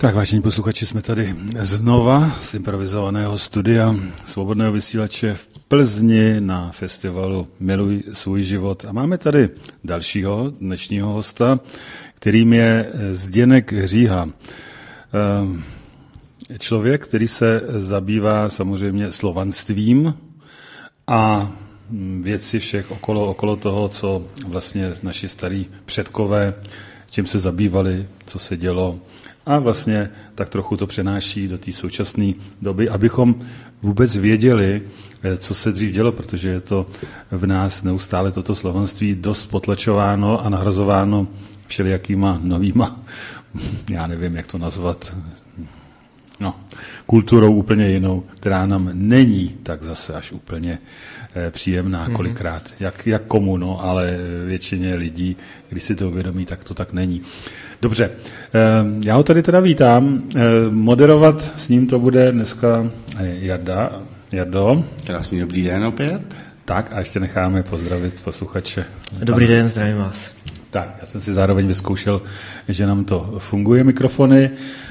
Tak, vážení posluchači, jsme tady znova z improvizovaného studia Svobodného vysílače v Plzni na festivalu Miluj svůj život. A máme tady dalšího dnešního hosta, kterým je Zdeněk Hříha. Člověk, který se zabývá samozřejmě slovanstvím a věci všech okolo toho, co vlastně naši starí předkové, čím se zabývali, co se dělo. A vlastně tak trochu to přenáší do té současné doby, abychom vůbec věděli, co se dřív dělo, protože je to v nás neustále toto slovanství dost potlačováno a nahrazováno všelijakýma novýma, já nevím, jak to nazvat, kulturou úplně jinou, která nám není tak zase až úplně příjemná kolikrát, jak komu, ale většině lidí, když si to uvědomí, tak to tak není. Dobře, já ho tady teda vítám. Moderovat s ním to bude dneska Jarda. Jardo. Krásný dobrý den opět. Tak a ještě necháme pozdravit posluchače. Dobrý den, zdravím vás. Tak, já jsem si zároveň vyzkoušel, že nám to funguje mikrofony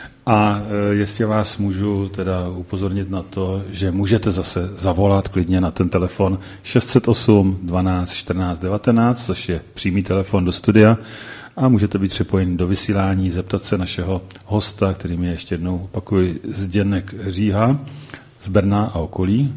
a jestli vás můžu teda upozornit na to, že můžete zase zavolat klidně na ten telefon 608 12 14 19, což je přímý telefon do studia, a můžete být připojeni do vysílání, zeptat se našeho hosta, kterým je, ještě jednou opakuji, Zdeněk Hříha z Brna a okolí,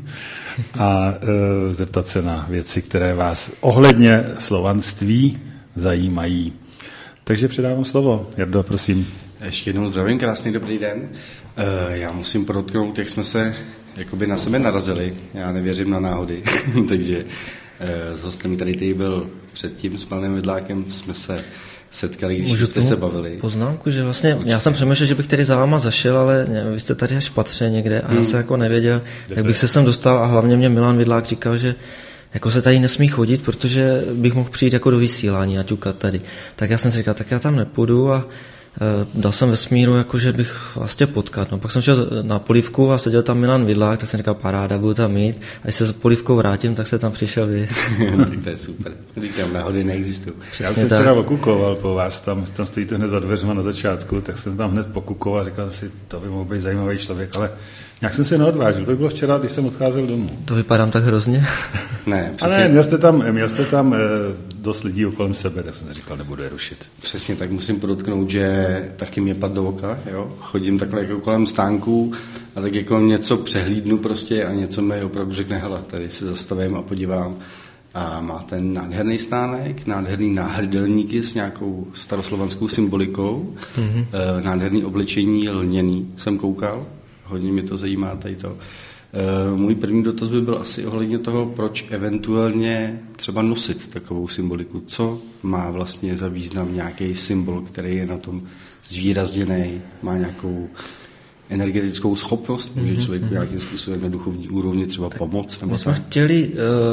a zeptat se na věci, které vás ohledně slovanství zajímají. Takže předávám slovo. Jardo, prosím. Ještě jednou zdravím, krásný dobrý den. Já musím podotknout, jak jsme se jakoby na sebe narazili. Já nevěřím na náhody, takže s hostem, který tady byl předtím, s panem Vidlákem, jsme se setkali, když jste se bavili. Poznámku, že vlastně, já jsem přemýšlel, že bych tady za váma zašel, ale vy jste tady až v patře někde a já jsem jako nevěděl, jak bych se sem dostal, a hlavně mě Milan Vidlák říkal, že jako se tady nesmí chodit, protože bych mohl přijít jako do vysílání a ťukat tady. Tak já jsem si říkal, tak já tam nepůjdu, a dal jsem ve smíru, jako že bych vlastně potkat. No, pak jsem šel na polívku a seděl tam Milan Vidlák, tak jsem říkal, paráda, budu tam mít. A když se s polívkou vrátím, tak se tam přišel vy. Tak to je super. Říkám, náhody neexistují. Já jsem včera okukoval po vás, tam stojíte hned za dveřma na začátku, tak jsem tam hned pokukoval a říkal si, to by mohl být zajímavý člověk, ale nějak jsem se neodvážil. To bylo včera, když jsem odcházel domů. To vypadám tak hrozně? Ne, přesně. Ale měl jste tam dost lidí kolem sebe, tak jsem si říkal, nebudu je rušit. Přesně, tak musím podotknout, že taky mě padl do oka, jo? Chodím takhle jako kolem stánků a tak jako něco přehlídnu prostě a něco mi opravdu řekne, hele, tady se zastavím a podívám. A má ten nádherný stánek, nádherný náhrdelníky s nějakou staroslovanskou symbolikou, nádherný oblečení lněný, jsem koukal, hodně mě to zajímá tady to. Můj první dotaz by byl asi ohledně toho, proč eventuálně třeba nosit takovou symboliku. Co má vlastně za význam nějaký symbol, který je na tom zvýrazněný, má nějakou energetickou schopnost, může člověku nějakým způsobem na duchovní úrovni třeba pomoct? Nebo my jsme chtěli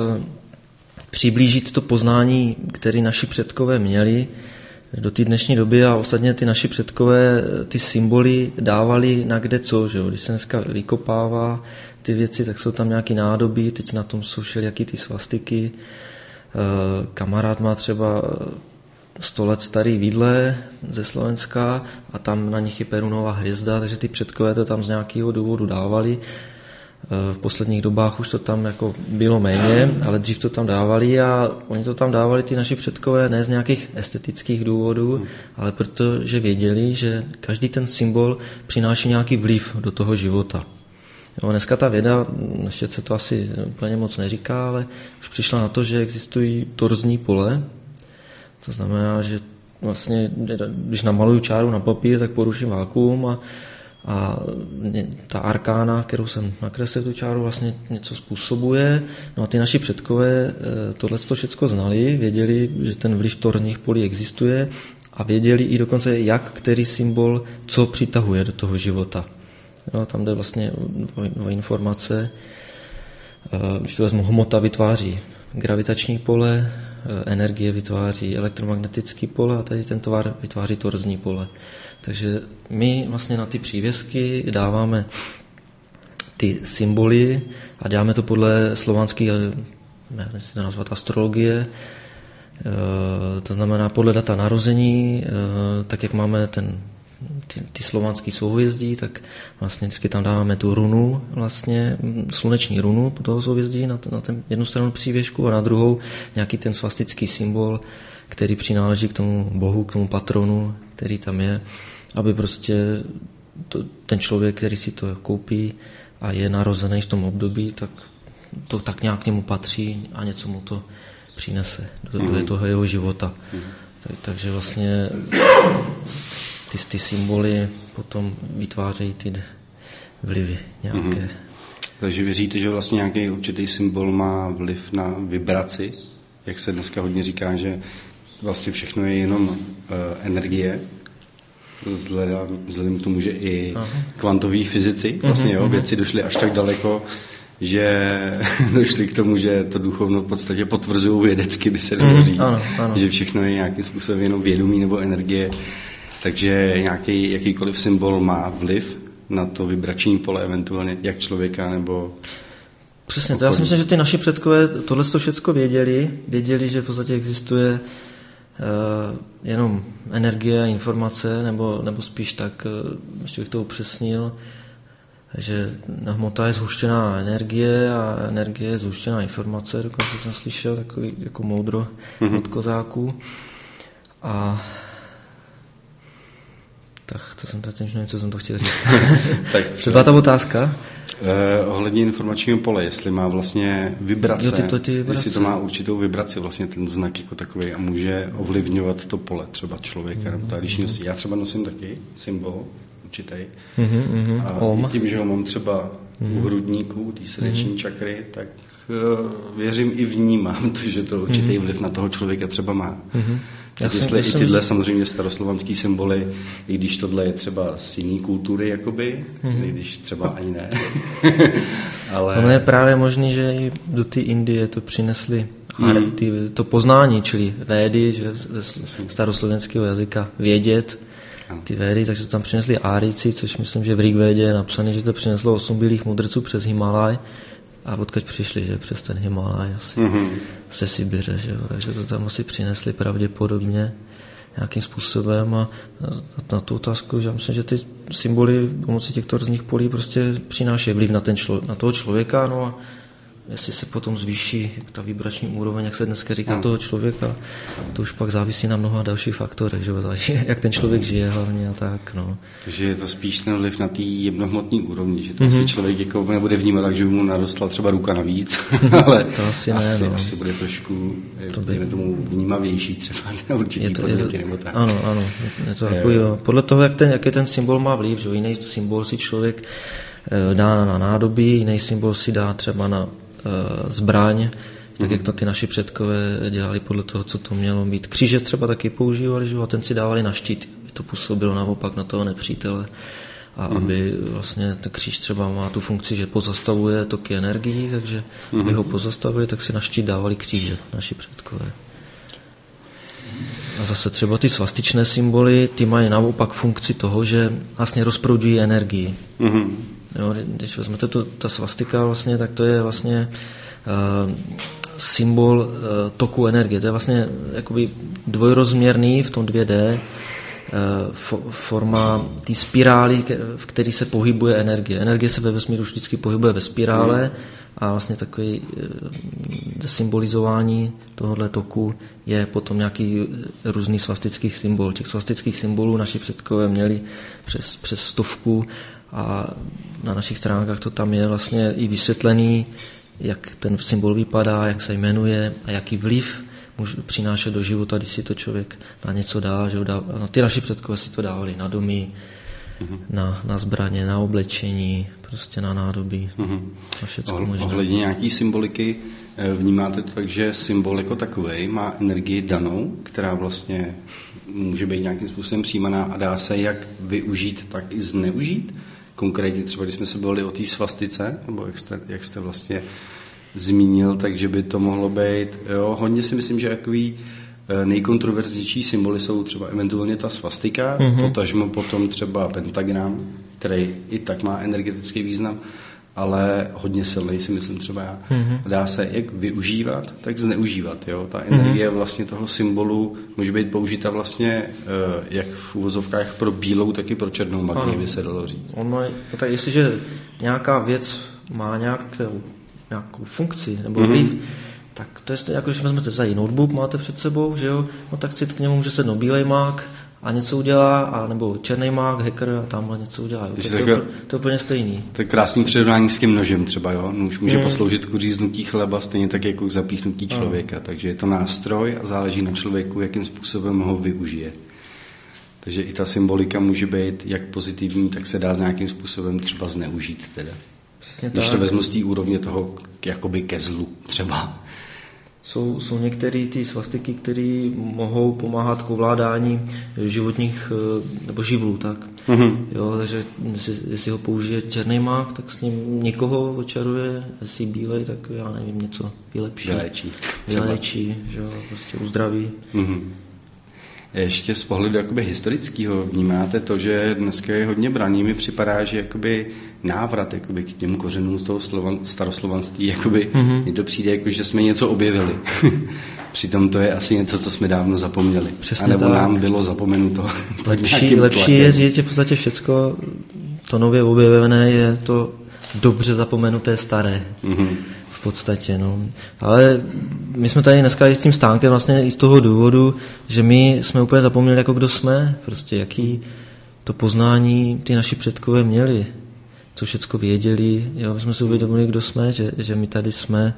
přiblížit to poznání, které naši předkové měli do té dnešní doby, a ostatně ty naši předkové ty symboly dávali na kde co, že jo? Když se dneska vykopává ty věci, tak jsou tam nějaký nádoby, teď na tom jsou všelijaký ty svastiky. Kamarád má třeba 100 let starý vidle ze Slovenska a tam na nich je Perunová hvězda, takže ty předkové to tam z nějakého důvodu dávali. V posledních dobách už to tam jako bylo méně, ale dřív to tam dávali, a oni to tam dávali, ty naši předkové, ne z nějakých estetických důvodů, ale protože věděli, že každý ten symbol přináší nějaký vliv do toho života. Jo, dneska ta věda, ještě se to asi úplně moc neříká, ale už přišla na to, že existují torzní pole. To znamená, že vlastně, když namaluju čáru na papír, tak poruším vákuum a ta arkána, kterou jsem nakreslil tu čáru, vlastně něco způsobuje. No a ty naši předkové tohleto všechno znali, věděli, že ten vliv torzních polí existuje, a věděli i dokonce, jak který symbol co přitahuje do toho života. Jo, tam jde vlastně o informace. Když to vezmu, hmota vytváří gravitační pole, energie vytváří elektromagnetické pole a tady ten tvar vytváří torzní pole. Takže my vlastně na ty přívěsky dáváme ty symboly a děláme to podle slovanské, nevím, to nazvat astrologie, to znamená podle data narození, tak jak máme ty slovanský souhvězdí, tak vlastně vždycky tam dáváme tu runu, vlastně sluneční runu po toho souhvězdí na ten jednu stranu přívěšku a na druhou nějaký ten svastický symbol, který přináleží k tomu bohu, k tomu patronu, který tam je, aby prostě ten člověk, který si to koupí a je narozený v tom období, tak to tak nějak k němu patří a něco mu to přinese do toho jeho života. Takže vlastně ty symboly potom vytvářejí ty vlivy nějaké. Takže věříte, že vlastně nějaký určitý symbol má vliv na vibraci? Jak se dneska hodně říká, že vlastně všechno je jenom energie, vzhledem k tomu, že i kvantoví fyzici, vlastně věci došly až tak daleko, že došli k tomu, že to duchovno v podstatě potvrzují vědecky, by se dalo říct, že všechno je nějakým způsobem jenom vědomí nebo energie, takže nějaký jakýkoliv symbol má vliv na to vibrační pole eventuálně jak člověka nebo... Přesně, to já si myslím, že ty naši předkové tohle všechno věděli, že v podstatě existuje jenom energie a informace, nebo spíš tak, ještě bych to upřesnil, že hmota je zhuštěná energie a energie je zhuštěná informace, dokonce jsem slyšel takový jako moudro od kozáků. A tak to jsem teď nevím, co jsem to chtěl říct. Co byla ta otázka? Ohledně informačního pole, jestli má vlastně vibrace, ty vibrace, jestli to má určitou vibraci, vlastně ten znak jako takový a může ovlivňovat to pole třeba člověka, nebo ta když nosí. Já třeba nosím taky symbol určitý a tím, že ho mám třeba u hrudníku, u té srdeční čakry, tak věřím i vnímám to, že to určitý vliv na toho člověka třeba má. Tak jestli i tyhle samozřejmě staroslovanský symboly, i když tohle je třeba z jiný kultury, jakoby, i když třeba ani ne. Ale... Ono je právě možný, že i do té Indie to přinesli to poznání, čili védy, že ze staroslovenského jazyka vědět, ty védy, takže to tam přinesli Árici, což myslím, že v Rigvédě je napsané, že to přineslo 8 bílých mudrců přes Himalaj. A odkud přišli, že přes ten Himalaj asi se Sibiře, že jo? Takže to tam asi přinesli pravděpodobně nějakým způsobem a na tu otázku, že já myslím, že ty symboly pomocí těchto různých polí prostě přináší vliv na toho člověka, no a jestli se potom zvýší ta vibrační úroveň, jak se dneska říká, toho člověka, to už pak závisí na mnoha dalších faktorech, že jak ten člověk žije hlavně a tak, no. Takže je to spíš ten vliv na té jemnohmotní úrovni, že to asi člověk jako nebude vnímat tak, že mu narostla třeba ruka navíc, ale to asi ne, asi bude trošku tomu vnímavější třeba na určitý podněty nebo tak. Ano, je to takový, jo. Podle toho, jaký ten symbol má vliv, že jiný symbol si člověk dá na nádobí, jiný symbol si dá třeba na zbraň, tak jak to ty naši předkové dělali podle toho, co to mělo být. Kříže třeba taky používali, že a ten si dávali na štít, aby to působilo naopak na toho nepřítele. A aby vlastně ten kříž třeba má tu funkci, že pozastavuje toky energií, takže aby ho pozastavili, tak si na štít dávali kříže, naši předkové. A zase třeba ty svastičné symboly, ty mají naopak funkci toho, že vlastně rozproudují energii. Jo, když vezmete ta svastika vlastně, tak to je vlastně symbol toku energie. To je vlastně jakoby dvojrozměrný v tom 2D forma té spirály, v které se pohybuje energie. Energie se ve vesmíru vždycky pohybuje ve spirále a vlastně takový symbolizování tohohle toku je potom nějaký různý svastický symbol. Těch svastických symbolů naši předkové měli přes 100 a na našich stránkách to tam je vlastně i vysvětlený, jak ten symbol vypadá, jak se jmenuje a jaký vliv může přinášet do života, když si to člověk na něco dá. Že ty naši předkové si to dávali na domy, na zbraně, na oblečení, prostě na nádobí. A všecko možné. Ohledně nějaký symboliky vnímáte to tak, že symbol jako takovej má energii danou, která vlastně může být nějakým způsobem přijímaná a dá se jak využít, tak i zneužít? Konkrétně třeba, když jsme se bavili o té svastice, nebo jak jste vlastně zmínil, takže by to mohlo být, jo, hodně si myslím, že takový nejkontroverznější symboly jsou třeba eventuálně ta svastika, potažmo potom třeba pentagram, který i tak má energetický význam, ale hodně silný, si myslím třeba já. Dá se jak využívat, tak zneužívat. Jo? Ta energie vlastně toho symbolu může být použita vlastně jak v uvozovkách pro bílou, tak i pro černou magii, by se dalo říct. Tak jestliže nějaká věc má nějakou funkci nebo vliv, tak to je jako, když vezmete za notebook, máte před sebou, že jo, no tak si k němu může sednout bílej mák a něco udělá, a nebo černý mák, hacker a tamhle něco udělá. To je úplně stejný. To je krásný přirovnání s tím nožem třeba, jo. Nůž může posloužit k uříznutí chleba, stejně tak jako k zapíchnutí člověka. Takže je to nástroj a záleží na člověku, jakým způsobem ho využije. Takže i ta symbolika může být jak pozitivní, tak se dá nějakým způsobem třeba zneužít teda. Přesně Když tak. to vezmu z té úrovně toho jakoby ke zlu třeba. Jsou některé ty svastiky, které mohou pomáhat k ovládání životních nebo živlů, tak. Jo, takže jestli ho použije černý mák, tak s ním někoho očaruje, jestli bílej, tak já nevím, něco vylepší. Vyléčí, že jo, prostě uzdraví. Ještě z pohledu jakoby historického vnímáte to, že dneska je hodně braný, mi připadá, že jakoby návrat jakoby k těm kořenům z toho staroslovanství, jakoby mi to přijde jako, že jsme něco objevili. Přitom to je asi něco, co jsme dávno zapomněli. Přesně a nebo tak. nám bylo zapomenuto. Lepší je říct, že v podstatě všecko to nově objevené je to dobře zapomenuté staré. V podstatě, no. Ale my jsme tady dneska i s tím stánkem vlastně i z toho důvodu, že my jsme úplně zapomněli, jako kdo jsme, prostě jaký to poznání ty naši předkové měli, co všecko věděli, jo, my jsme si uvědomili, kdo jsme, že my tady jsme,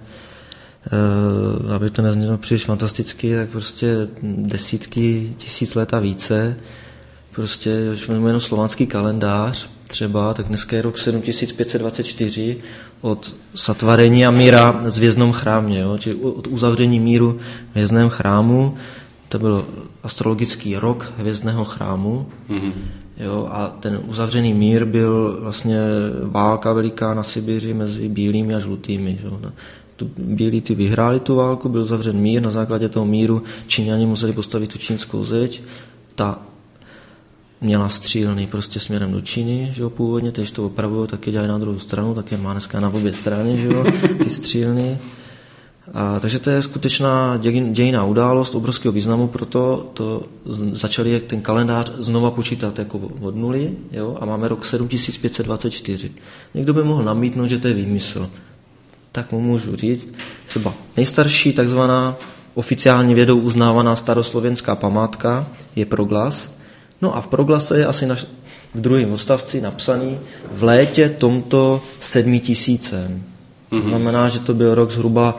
aby to neznělo příliš fantasticky, tak prostě desítky, tisíc let a více, prostě, když máme jenom slovanský kalendář třeba, tak dneska je rok 7524 od satvarení a míra v Hvězdnom chrámě, jo? Čili od uzavření míru v Hvězdném chrámu, to byl astrologický rok Hvězdného chrámu, jo? A ten uzavřený mír byl vlastně válka veliká na Sibiři mezi bílými a žlutými. Jo? Bílí ty vyhráli tu válku, byl uzavřen mír, na základě toho míru Číňani museli postavit tu čínskou zeď, ta měla střílny prostě směrem do Číny, že jo, původně, když to opravují, tak je dělají na druhou stranu, tak je má dneska na obě strany, že jo, ty střílny. Takže to je skutečná dějinná událost obrovského významu, proto to začali ten kalendář znova počítat jako od nuly, jo, a máme rok 7524. Někdo by mohl namítnout, že to je výmysl. Tak mu můžu říct, třeba nejstarší takzvaná oficiální vědou uznávaná staroslovenská památka je Proglas. No a v Proglase je asi v druhém odstavci napsaný v létě tomto 7000. To znamená, že to byl rok zhruba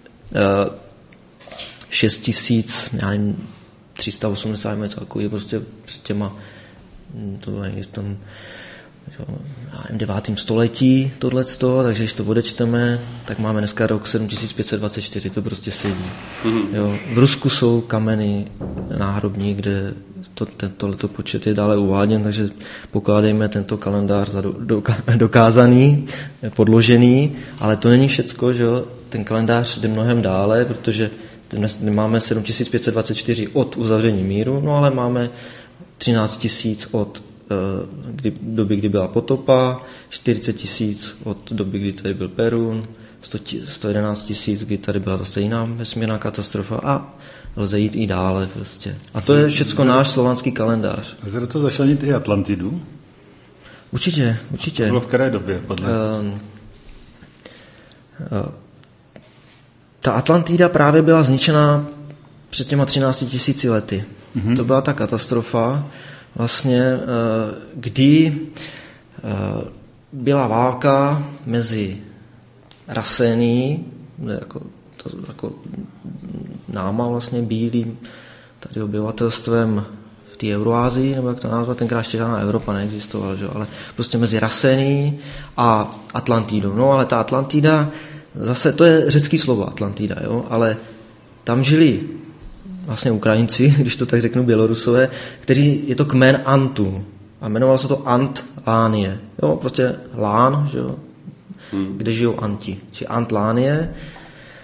6380, něco takový, prostě před těma, to bylo někdy v tom 9. století tohleto, takže když to odečteme, tak máme dneska rok 7524, to prostě sedí. Jo. V Rusku jsou kameny náhrobní, kde tohleto počet je dále uváděn, takže pokládejme tento kalendář za dokázaný, podložený, ale to není všecko, že jo? Ten kalendář jde mnohem dále, protože dnes máme 7524 od uzavření míru, no ale máme 13 000 od doby, kdy byla potopa, 40 000 od doby, kdy tady byl Perun, 111 000, kdy tady byla zase jiná vesmírná katastrofa a lze jít i dále prostě. A to je všecko náš slovanský kalendář. Lze do toho začlenit i Atlantidu? Určitě. To bylo v které době? Ta Atlantida právě byla zničena před těma 13 000 lety. To byla ta katastrofa, vlastně, kdy byla válka mezi Rasénií, jako náma vlastně bílým tady obyvatelstvem v té Euroázii, nebo jak to nazvat, tenkrát ještě žádná Evropa neexistovala, že? Ale prostě mezi Rasénií a Atlantidou. No ale ta Atlantida, zase to je řecký slovo Atlantida, jo? Ale tam žili vlastně Ukrajinci, když to tak řeknu, Bělorusové, kteří, je to kmen Antů a jmenovalo se to Antlánie. Jo, prostě Lán, že jo, kde žijou Anti, či Antlánie.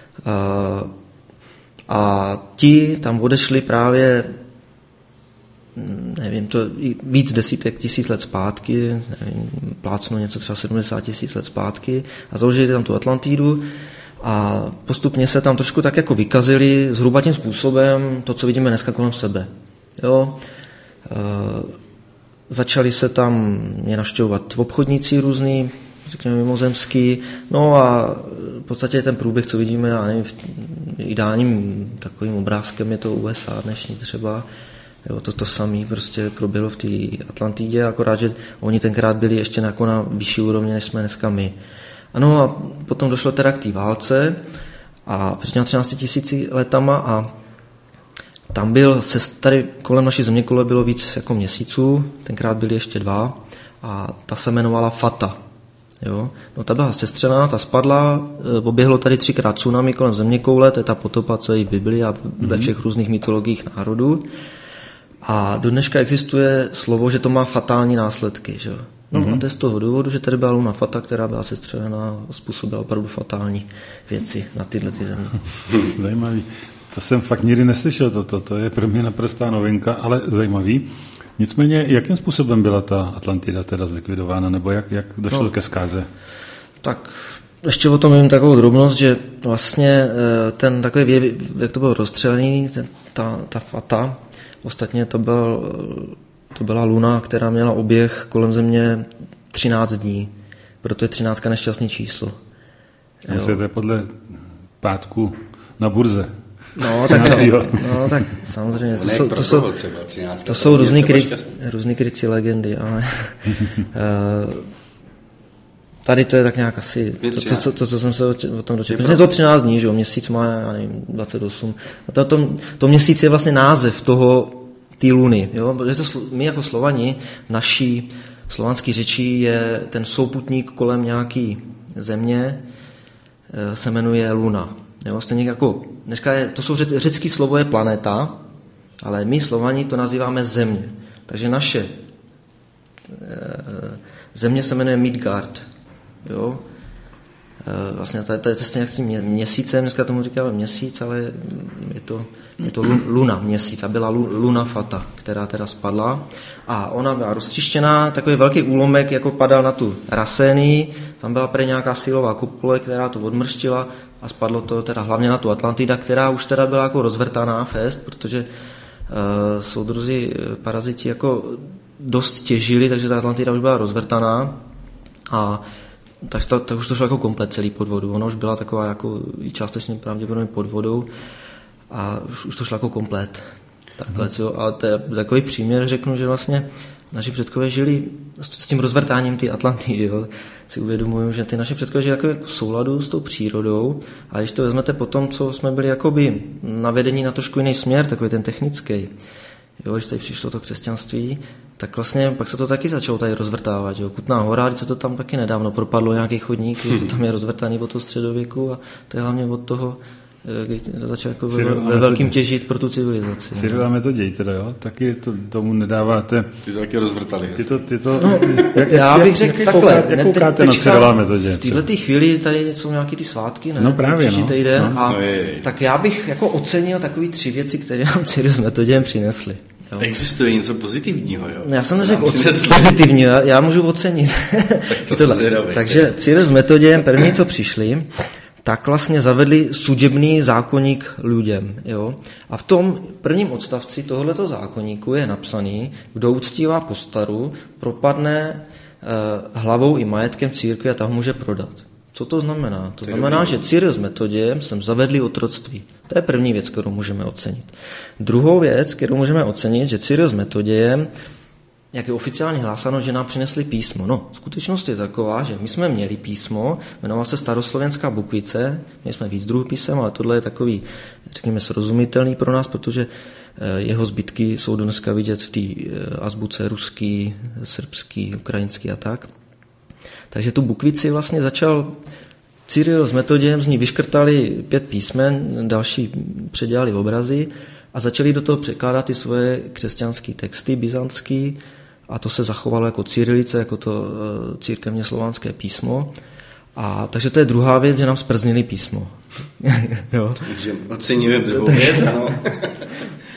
A ti tam odešli právě nevím, to víc desítek tisíc let zpátky, nevím, plácno něco třeba 70 tisíc let zpátky a založili tam tu Atlantidu a postupně se tam trošku tak jako vykazili zhruba tím způsobem to, co vidíme dneska kolem sebe. Jo? Začali se tam navštěvovat obchodníci různý, řekněme mimozemský, no a v podstatě ten průběh, co vidíme, já nevím, ideálním takovým obrázkem je to USA dnešní třeba, jo, to samé prostě proběhlo v té Atlantidě, akorát, že oni tenkrát byli ještě jako na vyšší úrovni, než jsme dneska my. Ano a potom došlo teda k té válce a před těmi 13 000 letama a tam byl, tady kolem naší zeměkoule bylo víc jako měsíců, tenkrát byly ještě 2 a ta se jmenovala Fata. Jo? No ta byla sestřená, ta spadla, oběhlo tady 3krát tsunami kolem zeměkoule, to je ta potopa, co je v Biblii a ve všech různých mytologiích národů. A do dneška existuje slovo, že to má fatální následky. Že? No a to je z toho důvodu, že tady byla luna Fata, která byla sestřená a způsobila opravdu fatální věci na tyhle země. Zajímavý. To jsem fakt nikdy neslyšel, to je pro mě naprostá novinka, ale zajímavý. Nicméně, jakým způsobem byla ta Atlantida teda zlikvidována, nebo jak došlo ke zkáze? Tak ještě o tom vím takovou drobnost, že vlastně ten takový, jak to bylo rozstřelený, ta Fata, ostatně to byla luna, která měla oběh kolem Země 13 dní, proto je 13 nešťastný číslo. To je podle pátku na burze. No, tak samozřejmě. To jsou různý krycí legendy, ale tady to je tak nějak asi to co jsem se o tom dočetl. Je to 13 dní, že jo, měsíc má, já nevím, 28. A to měsíc je vlastně název té luny, jo, protože my jako Slovani, naší slovanský řečí je ten souputník kolem nějaký země, se jmenuje luna. Jo, stejně jako dneska to jsou řecký slovo je planeta, ale my Slovani to nazýváme země. Takže naše země se jmenuje Midgard. Jo? Vlastně to je stejně jak s tím měsícem, dneska tomu říkáme měsíc, ale je to luna měsíc a byla luna Fata, která teda spadla a ona byla roztříštěná, takový velký úlomek jako padal na tu Rasénii, tam byla prý nějaká sílová kupole, která to odmrštila a spadlo to teda hlavně na tu Atlantida, která už teda byla jako rozvrtaná fest, protože soudruzi paraziti jako dost těžili, takže ta Atlantida už byla rozvrtaná a tak už to šlo jako komplet celý pod vodu. Ona už byla taková jako i částečně pravděpodobně pod vodou a už to šlo jako komplet. Takhle, a to je takový příměr, řeknu, že vlastně naši předkové žili s tím rozvrtáním té Atlantidy. Jo. Si uvědomuju, že ty naši předkové žili jako v souladu s tou přírodou a když to vezmete po tom, co jsme byli jakoby navedení na trošku jiný směr, takový ten technický, jo, když tady přišlo to křesťanství, tak vlastně pak se to taky začalo tady rozvrtávat. Jo. Kutná Hora, když se to tam taky nedávno propadlo nějaký chodník, to tam je rozvrtaný od toho středověku a to je hlavně od toho, když to začalo jako ve velkým těžit pro tu civilizaci. Cyril a Metoděj teda, jo? Taky tomu nedáváte... Ty to taky rozvrtali. Já bych řekl takhle. Jak koukáte na Cyrila a Metoděje? V této chvíli tady jsou nějaký ty svátky, ne? No právě, týden, tak já bych jako ocenil takový 3 věci, které nám Cyril s Metodějem přinesli. Jo. Existuje něco pozitivního, jo? Já jsem neřekl pozitivního, já můžu ocenit. Takže Cyril s Metodějem první, co přišli, tak vlastně zavedli služebný zákoník lidem. Jo? A v tom prvním odstavci tohoto zákoníku je napsaný, kdo uctívá postaru, propadne hlavou i majetkem církvi a ta ho může prodat. Co to znamená? To znamená, že Cyril s Metodějem sem zavedli otroctví. To je první věc, kterou můžeme ocenit. Druhou věc, kterou můžeme ocenit, že Cyril s Metodějem, jak je oficiálně hlásáno, že nám přinesli písmo. No, skutečnost je taková, že my jsme měli písmo, jmenoval se Staroslovenská Bukvice, měli jsme víc druhů písem, ale tohle je takový, řekněme, srozumitelný pro nás, protože jeho zbytky jsou dneska vidět v té azbuce ruský, srbský, ukrajinský a tak. Takže tu Bukvici vlastně začal Cyril s Metodějem, z ní vyškrtali 5 písmen, další předělali obrazy a začali do toho překládat ty svoje křesťanské texty byzantský a to se zachovalo jako cyrilice, jako to církevně slovanské písmo. A takže to je druhá věc, že nám zprznili písmo. Jo. Takže oceňujeme druhou věc, ano.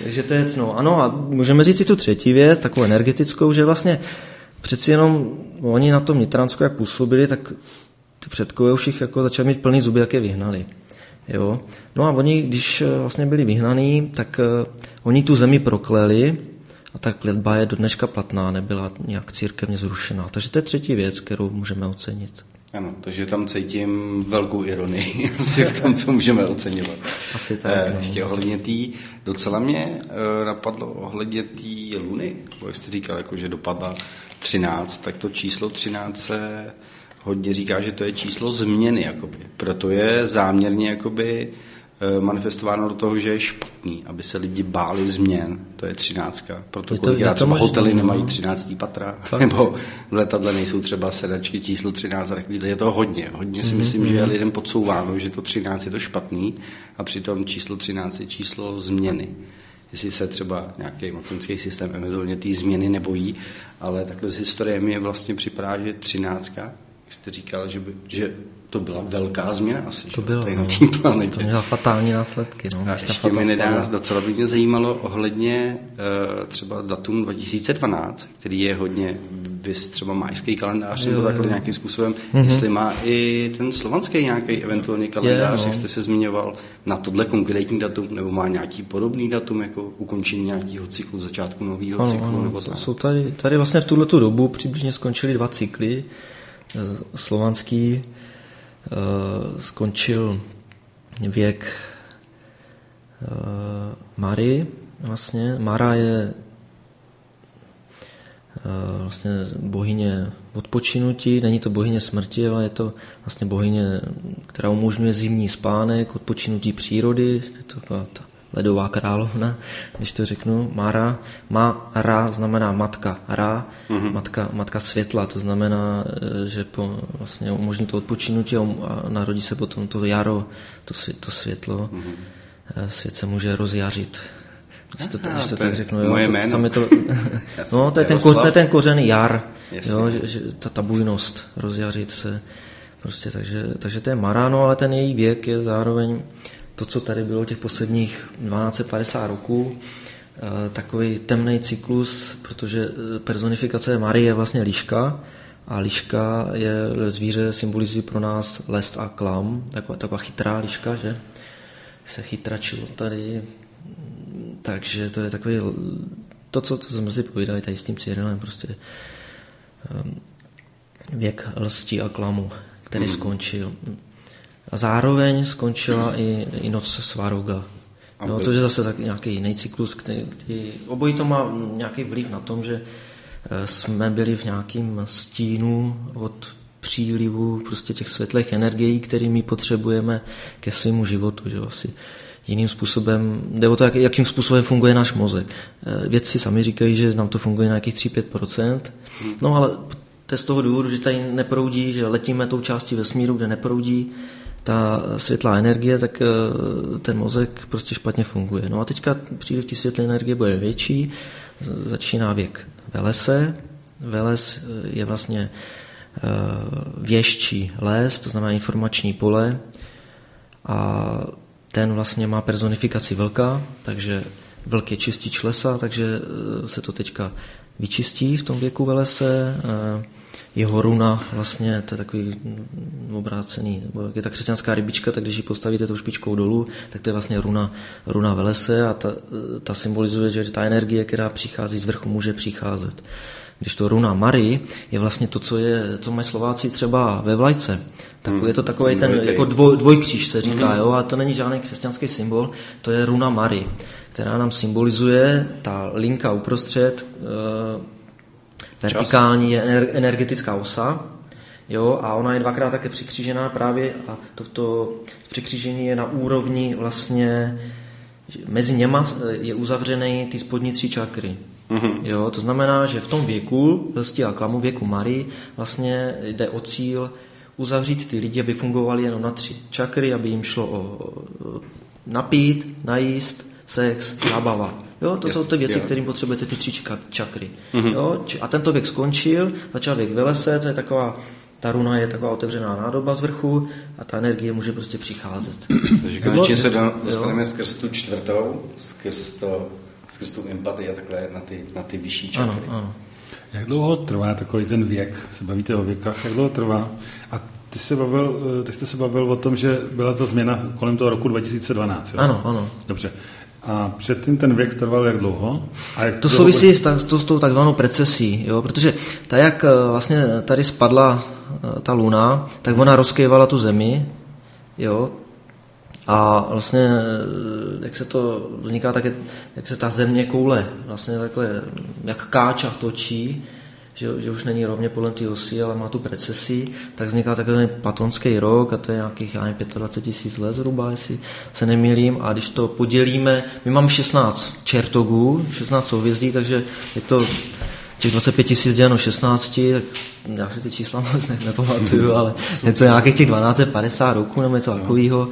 Takže to je, no ano, a můžeme říct i tu třetí věc, takovou energetickou, že vlastně přeci jenom oni na tom Nitransku, jak působili, tak ty předkové už jich jako začali mít plný zuby, jak je vyhnali. Jo? No a oni, když vlastně byli vyhnaný, tak oni tu zemi prokleli a ta kletba je do dneška platná, nebyla nějak církevně zrušená. Takže to je třetí věc, kterou můžeme ocenit. Ano, takže tam cítím velkou ironii asi v tom, co můžeme oceňovat. Asi tak. No. Ještě ohledně docela mě napadlo ohledně té luny, jak jste říkal, jako, že dopadla 13, tak to číslo 13 se hodně říká, že to je číslo změny, jakoby. Proto je záměrně jakoby manifestováno do toho, že je špatný, aby se lidi báli změn. To je 13. Proto kolikrát třeba hotely nemají 13. patra, nebo v letadle nejsou třeba sedačky číslo 13 a takovýhle. Je to hodně. Hodně si myslím, že je lidem podsouváno, že to 13 je to špatný a přitom číslo 13 je číslo změny. Jestli se třeba nějaký mocenský systém eventuálně té změny nebojí, ale takhle z historie mi vlastně připadá, že 13, jak jste říkal, že to byla velká změna asi. To bylo, na té planetě. To měla fatální následky. No, a ještě mi nedá, docela by mě zajímalo ohledně třeba datum 2012, který je hodně třeba majský kalendář, nebo takhle nějakým způsobem, jestli má i ten slovanský nějaký eventuální kalendář, jak jste se zmiňoval, na tohle konkrétní datum, nebo má nějaký podobný datum, jako ukončení nějakého cyklu, začátku nového cyklu, nebo tak. Jsou tady vlastně v tuhletu dobu přibližně skončily 2 cykly. Slovanský skončil věk Mary. Vlastně Mara je vlastně bohyně odpočinutí, není to bohyně smrti, ale je to vlastně bohyně, která umožňuje zimní spánek, odpočinutí přírody, je to taková ta ledová královna, když to řeknu. Mara, Ra znamená matka, Ra, matka světla, to znamená, že vlastně umožní to odpočinutí a narodí se potom to jaro, to světlo. Svět se může rozjařit. Když to tak řeknu, jo, moje jméno. Tam je to, no, to je ten kořen jar, jo, že ta bujnost, rozjařit se. Prostě, takže to je Mara, no, ale ten její věk je zároveň to, co tady bylo těch posledních 1250 roků, takový temný cyklus, protože personifikace Marie je vlastně liška a liška je zvíře, symbolizuje pro nás lest a klam, taková chytrá liška, že se chytračilo tady, takže to je takový, to, co jsme si povídali tady s tím Cyrilem, prostě věk lsti a klamu, který skončil. A zároveň skončila i noc Svaruga. Jo, což je zase tak nějaký jiný cyklus, který obojí to má nějaký vliv na tom, že jsme byli v nějakém stínu od přílivu prostě těch světlých energií, kterými potřebujeme ke svému životu. Že asi jiným způsobem, jde o to, jakým způsobem funguje náš mozek. Vědci sami říkají, že nám to funguje na nějakých 3-5%, no ale to je z toho důvodu, že tady neproudí, že letíme tou částí vesmíru, kde neproudí ta světlá energie, tak ten mozek prostě špatně funguje. No a teďka příliv té světlé energie bude větší, začíná věk Velese. Veles je vlastně věští les, to znamená informační pole a ten vlastně má personifikaci vlka, takže vlk je čistič lesa, takže se to teďka vyčistí v tom věku Velese. Jeho runa vlastně, to je takový obrácený, nebo jak je ta křesťanská rybička, tak když ji postavíte tou špičkou dolů, tak to je vlastně runa Velese a ta symbolizuje, že ta energie, která přichází z vrchu, může přicházet. Když to runa Mary je vlastně to, co mají Slováci třeba ve vlajce. Tak je to takový ten jako dvojkříž se říká, jo, a to není žádný křesťanský symbol, to je runa Mary, která nám symbolizuje ta linka uprostřed, vertikální je energetická osa, jo, a ona je dvakrát také přikřížená právě a toto přikřížení je na úrovni vlastně, mezi něma je uzavřený ty spodní 3 čakry. Jo, to znamená, že v tom věku, lsti a klamu, věku Marii, vlastně jde o cíl uzavřít ty lidi, aby fungovali jenom na 3 čakry, aby jim šlo o napít, najíst, sex, zábava. Jo, to jsou ty věci, kterým potřebujete ty 3 čakry. Jo, a tento věk skončil, začal věk Velese, to je taková, ta runa je taková otevřená nádoba z vrchu a ta energie může prostě přicházet. Takže konečně se dostaneme skrz tu 4., skrz to skrz tu empatii a takhle na ty vyšší čakry. Ano. Jak dlouho trvá takový ten věk? Se bavíte o věkách, jak dlouho trvá? A ty jste se bavil o tom, že byla ta změna kolem toho roku 2012. Jo? Ano. Dobře. A předtím ten věk trval jak dlouho? A jak to souvisí s tou takzvanou precesí, jo? Protože tak jak vlastně tady spadla ta luna, tak ona rozkývala tu zemi, jo? A vlastně, jak se to vzniká, tak jak se ta země koule vlastně takhle, jak káča točí, že už není rovně podle té osy, ale má tu precesi, tak vzniká takový platonský rok a to je nějakých 25 000 let zhruba, jestli se nemýlím. A když to podělíme, my máme 16 čertogů, 16 souhvězdí, takže je to těch 25 000 děleno 16, tak já si ty čísla moc nepamatuju, ale je to nějakých těch 1250 roků nebo něco takového.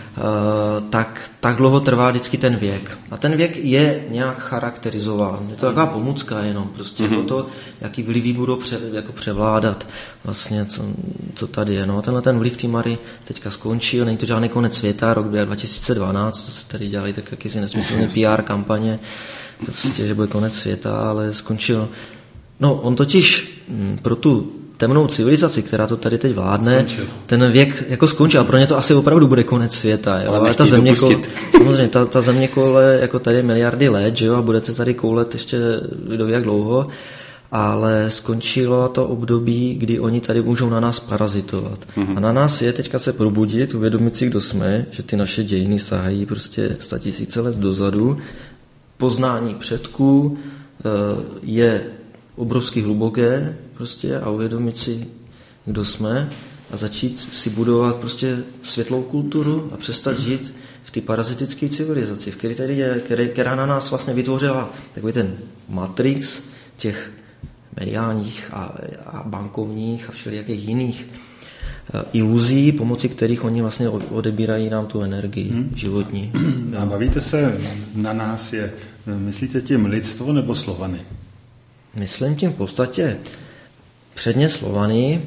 Tak dlouho trvá vždycky ten věk. A ten věk je nějak charakterizován. Je to taková pomůcka jenom, prostě o to, jaký vlivy budou převládat vlastně, co tady je. No, tenhle ten vliv té Mary teďka skončil, není to žádný konec světa, rok 2012, to se tady dělali tak jakýsi nesmyslný PR kampaně, prostě, že bude konec světa, ale skončil. No, on totiž pro tu temnou civilizaci, která to tady teď vládne, ten věk jako skončil a pro ně to asi opravdu bude konec světa. Jo? Ale ta země samozřejmě, ta země koule jako tady miliardy let, že jo, a bude se tady koulet ještě kdo jak dlouho, ale skončilo to období, kdy oni tady můžou na nás parazitovat. A na nás je teďka se probudit, uvědomit si, kdo jsme, že ty naše dějiny sahají prostě 100 000 let dozadu. Poznání předků je obrovsky hluboké prostě a uvědomit si, kdo jsme a začít si budovat prostě světlou kulturu a přestat žít v té parazitické civilizaci, v které tady je, která na nás vlastně vytvořila takový ten matrix těch mediálních a bankovních a všelijakých jiných iluzí, pomocí kterých oni vlastně odebírají nám tu energii životní. A bavíte se na nás myslíte tím lidstvo nebo Slovany? Myslím tím v podstatě předně Slovany,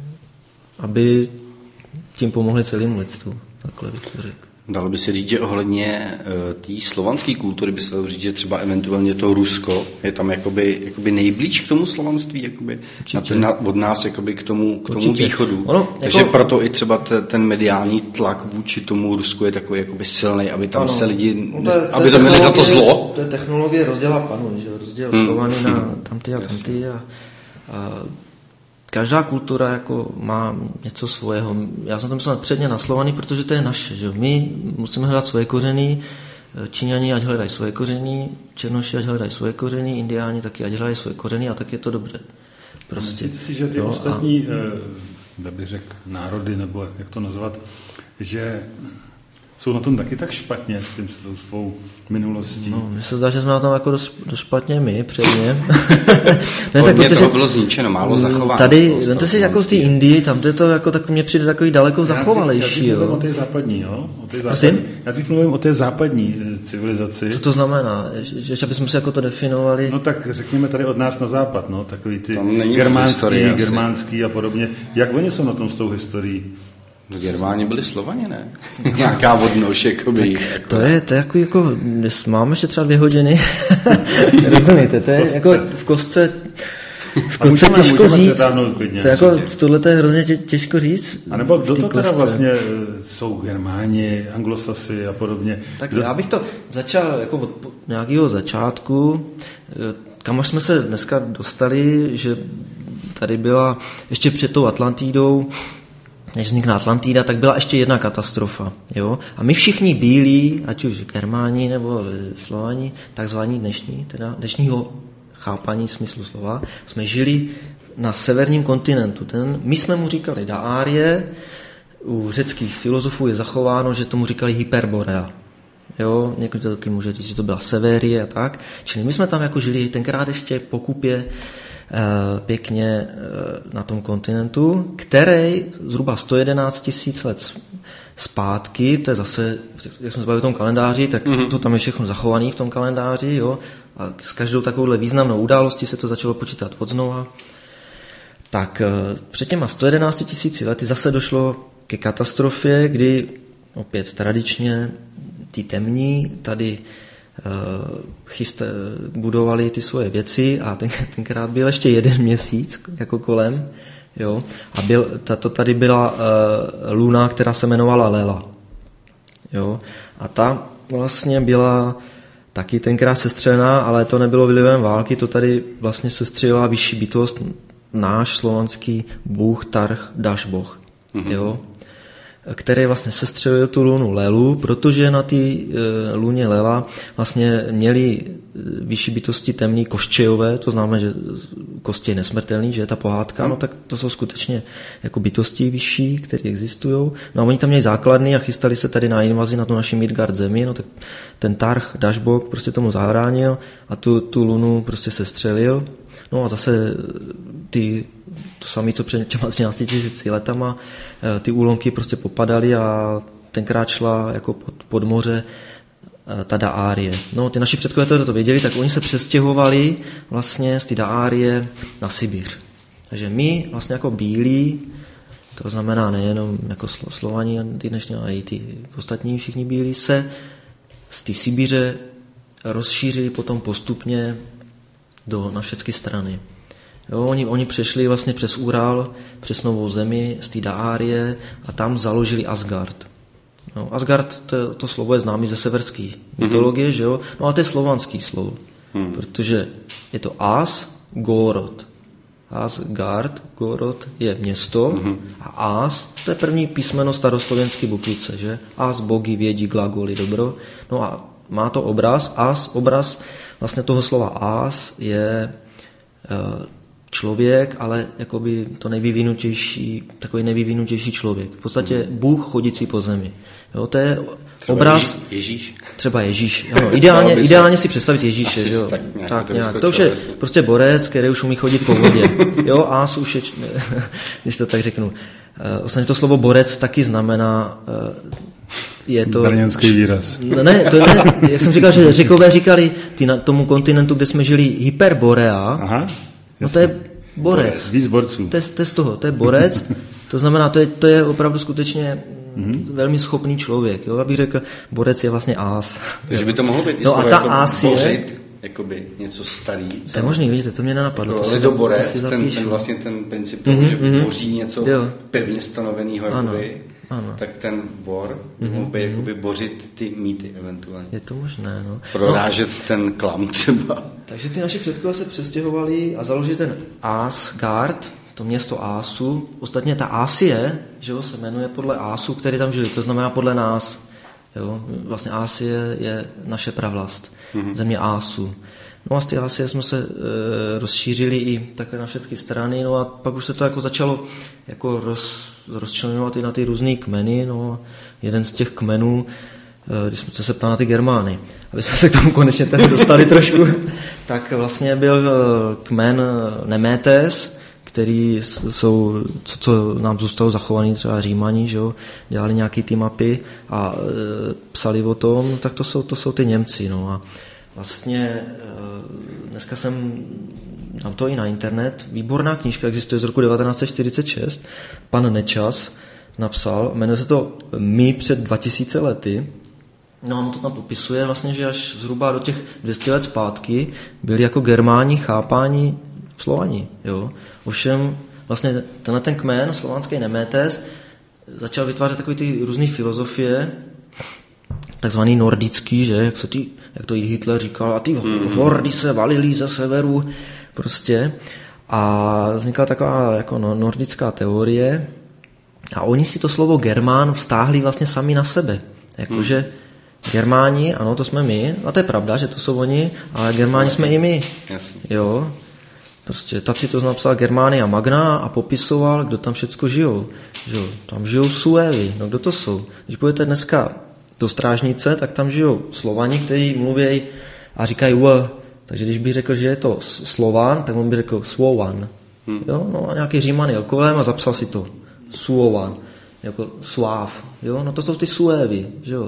aby tím pomohli celému lidstvu. Takhle bych to řekl. Dalo by se říct, že ohledně té slovanské kultury by se dalo říct, že třeba eventuálně to Rusko je tam jakoby nejblíž k tomu slovanství, jakoby od nás jakoby k tomu východu. Takže proto i třeba ten mediální tlak vůči tomu Rusku je takový jakoby silný, aby tam se lidi, aby to měli za to zlo. To je technologie rozděla panu, že rozděl Slovany na tamty a tamty a každá kultura jako má něco svého. Já jsem to myslel předně na Slovany, protože to je naše. Že? My musíme hledat svoje kořeny, Číňani ať hledají svoje kořeny, Černoši ať hledají svoje kořeny, Indiáni taky ať hledají svoje kořeny a tak je to dobře. Prostě. Myslíte si, že ty ostatní, bych řekl, národy, nebo jak to nazvat, že jsou na tom taky tak špatně s tou svou minulostí? No, mně se zdá, že jsme na tom jako dost špatně my, předně. Ne, tak protože bylo zničeno, málo zachováno. Tady, vemte si jako v té Indii, tam to je to jako, tak mně přijde takový daleko zachovalejší. Já mluvím o té západní, jo? Já si mluvím o té západní civilizaci. Co to znamená? Že bychom si jako to definovali? No tak řekněme tady od nás na západ, no, takový ty germánský a podobně. Jak oni jsou na tom s tou historií? Germáni byli Slovani, ne? Nějaká vodnož, jakoby. To je jako, máme ještě třeba 2 hodiny. Rozumíte, to je jako v kostce těžko říct. To jako, tohle je hrozně těžko říct. A nebo kdo to teda vlastně jsou Germáni, Anglosasy a podobně? Tak já bych to začal jako od nějakého začátku, kam až jsme se dneska dostali, že tady byla ještě před tou Atlantidou, než vznikla Atlantida, tak byla ještě jedna katastrofa. Jo? A my všichni bílí, ať už Germáni nebo Slovani, takzvaní dnešního chápání smyslu slova, jsme žili na severním kontinentu. My jsme mu říkali Daárie, u řeckých filozofů je zachováno, že tomu říkali Hyperborea. Jo? Někdo to taky může říct, že to byla Severie a tak. Čili my jsme tam jako žili tenkrát ještě po kupě pěkně na tom kontinentu, který zhruba 111 000 let zpátky, to je zase, jak jsme se bavili o tom kalendáři, tak to tam je všechno zachované v tom kalendáři, jo, a s každou takovouhle významnou událostí se to začalo počítat od znova. Tak před těma 111 000 lety zase došlo ke katastrofě, kdy opět tradičně ty temní tady budovali ty svoje věci a tenkrát byl ještě 1 měsíc jako kolem, jo, a tady byla luna, která se jmenovala Lela, jo, a ta vlastně byla taky tenkrát sestřelená, ale to nebylo vlivem války, to tady vlastně sestřelila vyšší bytost, náš slovanský bůh Tarch Dašboh, jo, který vlastně sestřelil tu lunu Lelu, protože na té luně Lela vlastně měli vyšší bytosti temný koščejové, to znamená, že kosti je nesmrtelný, že je ta pohádka, no tak to jsou skutečně jako bytosti vyšší, které existují. No a oni tam měli základny a chystali se tady na invazi na tu naši Midgard zemi, no tak ten Tarch Dašboh prostě tomu zahránil a tu lunu prostě sestřelil. No a zase to samé, co před těma 13 000 letama, ty úlomky prostě popadaly a tenkrát šla jako pod moře ta Daárie. No, ty naši předkové to věděli, tak oni se přestěhovali vlastně z té Daárie na Sibiř. Takže my vlastně jako bílí, to znamená nejenom jako Slovani, ty dnešní, ale i ty ostatní všichni bílí, se z té Sibiře rozšířili potom postupně na všechny strany. Jo, oni přešli vlastně přes Ural, přes Novou zemi, z té Daárie a tam založili Asgard. No, Asgard, to slovo je známý ze severské mytologie, že jo? No a to je slovanský slovo, protože je to Asgorod. Asgard, Gorod je město a As, to je první písmeno staroslovenské bukvice, že? As, bogy, vědí, glagoly, dobro. No a má to obraz, obraz vlastně toho slova As je člověk, ale jakoby to takový nejvyvinutější člověk. V podstatě Bůh chodící po zemi. Jo, to je třeba obraz... Ježíš. Třeba Ježíš. Ano, ideálně si představit Ježíše. Jo. Tak nějak. To už je prostě borec, který už umí chodit po vodě. Jo, As už je, když to tak řeknu. Ostatně to slovo borec taky znamená... Je to... Brněnský výraz. Ne, to ne, jak jsem říkal, že Řekové říkali na tomu kontinentu, kde jsme žili, Hyperborea. Aha. No to je borec. Víc borců. To je z toho, to je borec. To znamená, to je opravdu skutečně velmi schopný člověk. Jo? Abych řekl, borec je vlastně As. Takže by to mohlo být no a ta As je... Jakoby něco starý. To je možný, vidíte, to mě nenapadlo. Jako lidoborec, ten princip toho, že boří něco pevně stanoveného, ano. Tak ten bor mohl by jakoby bořit ty mýty eventuálně. Je to možné, no. Prorážet ten klam třeba. Takže ty naši předkové se přestěhovali a založili ten Asgard, to město Ásu. Ostatně ta Ásie, že jo, se jmenuje podle Ásu, který tam žili, to znamená podle nás. Jo? Vlastně Ásie je naše pravlast, země Ásu. No a z té Ásie jsme se rozšířili i takhle na všechny strany, no a pak už se to jako začalo jako rozčlenovat i na ty různý kmeny, no jeden z těch kmenů, když jsme se ptali na ty Germány, aby jsme se k tomu konečně tady dostali trošku, tak vlastně byl kmen Nemétes, který jsou, co nám zůstalo zachovaný, třeba Římani, že jo, dělali nějaký ty mapy a psali o tom, tak to jsou ty Němci, no a vlastně dneska dám to i na internet, výborná knížka, existuje z roku 1946, pan Nečas napsal, jmenuje se to My před 2000 lety, no a on to tam popisuje vlastně, že až zhruba do těch 200 let zpátky byli jako Germáni chápáni Slovani, jo. Ovšem vlastně ten kmen, slovanský Nemétes, začal vytvářet takové ty různé filozofie, takzvaný nordický, že, jak to i Hitler říkal, a ty hordy se valily ze severu, prostě. A vznikla taková jako nordická teorie a oni si to slovo Germán vztáhli vlastně sami na sebe. Jakože Germáni, ano, to jsme my, a to je pravda, že to jsou oni, ale Germáni jsme i my. Jo. Prostě Tacitus napsal Germánia Magna a popisoval, kdo tam všecko žijou. Že? Tam žijou Suévi, no kdo to jsou? Když budete dneska do Strážnice, tak tam žijou Slovani, kteří mluví a říkají takže když bych řekl, že je to Slován, tak on by řekl Slovan. Jo? No a nějaký Říman jel kolem a zapsal si to Suovan, jako Sláv. Jo? No to jsou ty Suévi, že jo?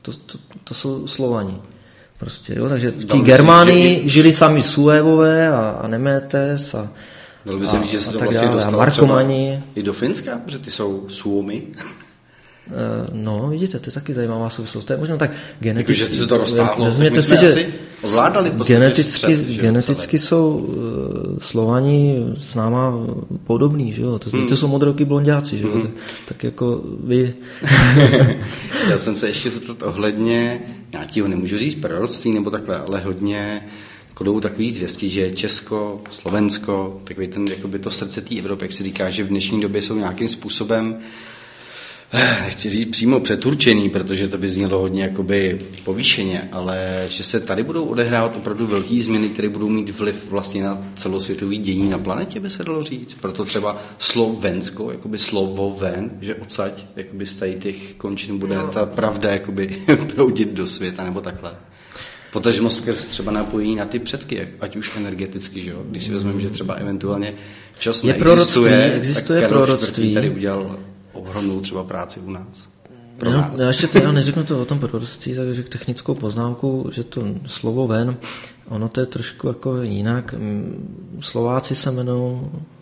To jsou Slovani. Prostě, jo? Takže v té Germánii žili sami Suévové a Nemétes a dalo by se říct, že se to vlastně dostalo třeba i do Finska, protože ty jsou Suomi. No, vidíte, to je taky zajímavá souvislost. To je možná tak geneticky. Že se to roztáhlo, Vezměte si, že ovládali geneticky jsou Slovani s náma podobní, že jo? To jsou modroky blonďáci, že jo? Tak jako vy. Já jsem se ještě zeptat ohledně nějakého, nemůžu říct proroctví nebo takhle, ale hodně kodou takový zvěstí, že Česko, Slovensko, takový ten, jakoby to srdce té Evropy, jak se říká, že v dnešní době jsou nějakým způsobem, nechci říct přímo přeturčený, protože to by znělo hodně jakoby povýšeně, ale že se tady budou odehrávat opravdu velké změny, které budou mít vliv vlastně na celosvětový dění na planetě, by se dalo říct. Proto třeba Slovensko, jakoby slovo ven, že odsaď jakoby z těch končin bude ta pravda jakoby proudit do světa, nebo takhle. Potažmo skrz třeba napojení na ty předky, ať už energeticky, že jo? Když si vezmeme, že třeba eventuálně čas neexistuje, existuje proroctví. Tady udělal ohromnou třeba práci u nás. Já ještě teda neřeknu to o tom proroctví, takže řeknu technickou poznámku, že to slovo ven, ono to je trošku jako jinak. Slováci se jmenují,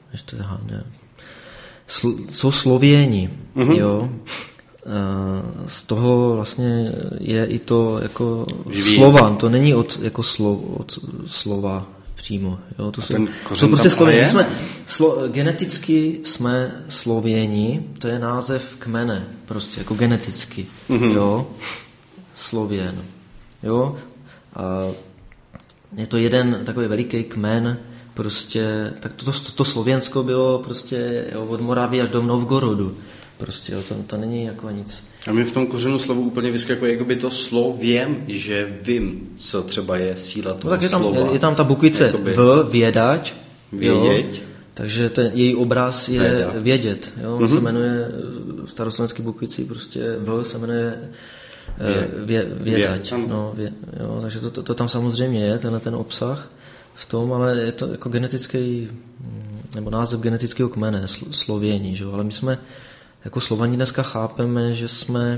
jsou Slověni, jo. Z toho vlastně je i to jako Slovan, to není od slova přímo. Jo, to jsou prostě Slověni. Geneticky jsme Slověni, to je název kmene, prostě jako geneticky. Jo, Slověn. Jo, a je to jeden takový veliký kmen, prostě, tak to Slověnsko bylo prostě od Moravy až do Novgorodu. Prostě, jo, to není jako nic. A mi v tom kořenu slovu úplně vyskakuje jakoby to slověm, že vím, co třeba je síla toho slova. Je tam ta bukvice jakoby vědač. Vědět. Jo, takže její obraz je vědět. Jo, on se jmenuje staroslovenský bukvicí, prostě se jmenuje vědač. Jo, takže to tam samozřejmě je, ten obsah v tom, ale je to jako genetický, nebo název genetického kmene, Slověni, že? Ale my jsme jako Slovani dneska chápeme, že jsme,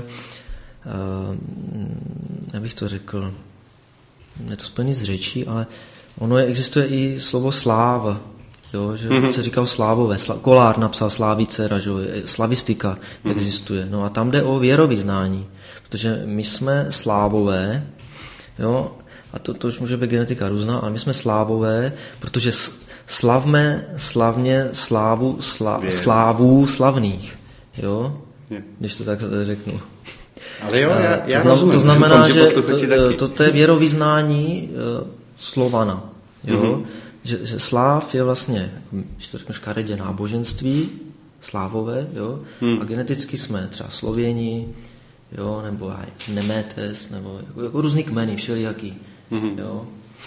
jak bych to řekl, je to spojený s řečí, ale existuje i slovo sláva, jo, že se říkal slávové, Kolár napsal slávicera, že slavistika existuje, no a tam jde o věrovyznání, protože my jsme slávové, jo, a to už může být genetika různá, ale my jsme slávové, protože slavně slávu slavných. Jo? Když to tak řeknu. Ale jo, já rozumím. To znamená, že to je věrovyznání Slovana. Jo? Že sláv je vlastně, když to řeknu škaredě, náboženství, slávové, jo? A geneticky jsme třeba Slověni, jo? Nebo Nemetes, nebo jako různý kmeny, všelijaký. Jo?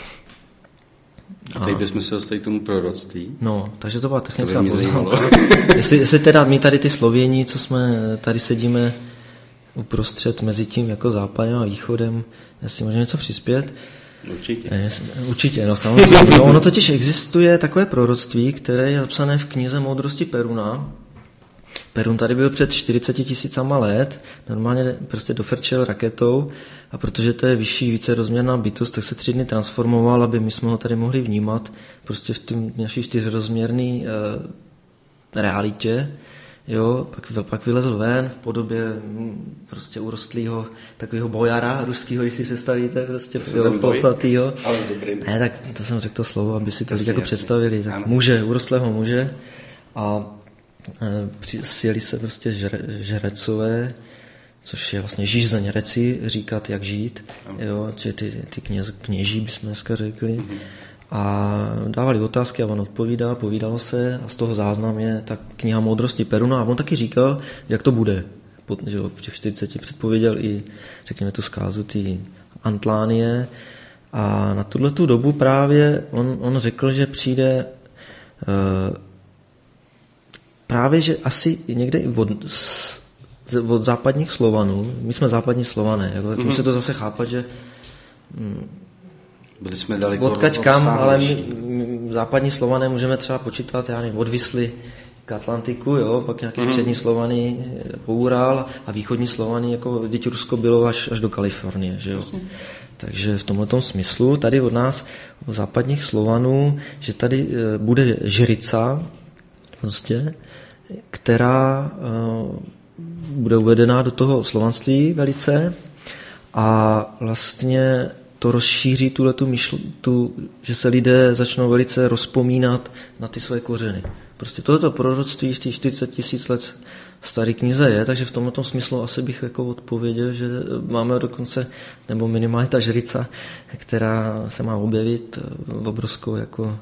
A teď bychom se dostali k tomu proroctví. No, takže to byla technická poznámka. jestli teda my tady ty Slověni, co jsme tady sedíme uprostřed mezi tím jako západem a východem, jestli můžeme něco přispět. Určitě, no samozřejmě. No, ono totiž existuje takové proroctví, které je zapsané v knize Moudrosti Peruna. Perun tady byl před 40 000 let, normálně prostě dofrčel raketou a protože to je vyšší, více rozměrná bytost, tak se 3 dny transformoval, aby my jsme ho tady mohli vnímat prostě v tom naší 4rozměrné realitě. Jo, pak vylezl ven v podobě prostě urostlýho takového bojara ruského, když si představíte, prostě polsatýho. Ne, tak to jsem řekl to slovo, aby si to lidi jako představili. Tak urostlého muže a sjeli se prostě žrecové, což je vlastně žízeň reci, říkat, jak žít, jo, či ty kněží bychom dneska řekli. A dávali otázky a on povídalo se a z toho záznam je ta kniha Moudrosti Peruna a on taky říkal, jak to bude. Že v těch 40 předpověděl i, řekněme, tu zkázu ty Antlánie a na tuhletu dobu právě on řekl, že přijde právě, že asi někde i od západních Slovanů, my jsme západní Slované, jako, tak musí to zase chápat, že byli jsme daleko odkaď kam, ale my západní Slované můžeme třeba počítat, já nevím, od Visly k Atlantiku, jo, pak nějaký střední Slovany po Ural a východní Slovany, jako vždyť Rusko bylo až do Kalifornie, že jo. Takže v tomhletom smyslu tady od nás, od západních Slovanů, že tady bude žrica, prostě, která bude uvedená do toho slovanství velice a vlastně to rozšíří že se lidé začnou velice rozpomínat na ty své kořeny. Prostě tohleto proroctví v těch 40 000 let staré knize je, takže v tomto smyslu asi bych jako odpověděl, že máme dokonce, nebo minimálně ta žrica, která se má objevit, obrovskou jako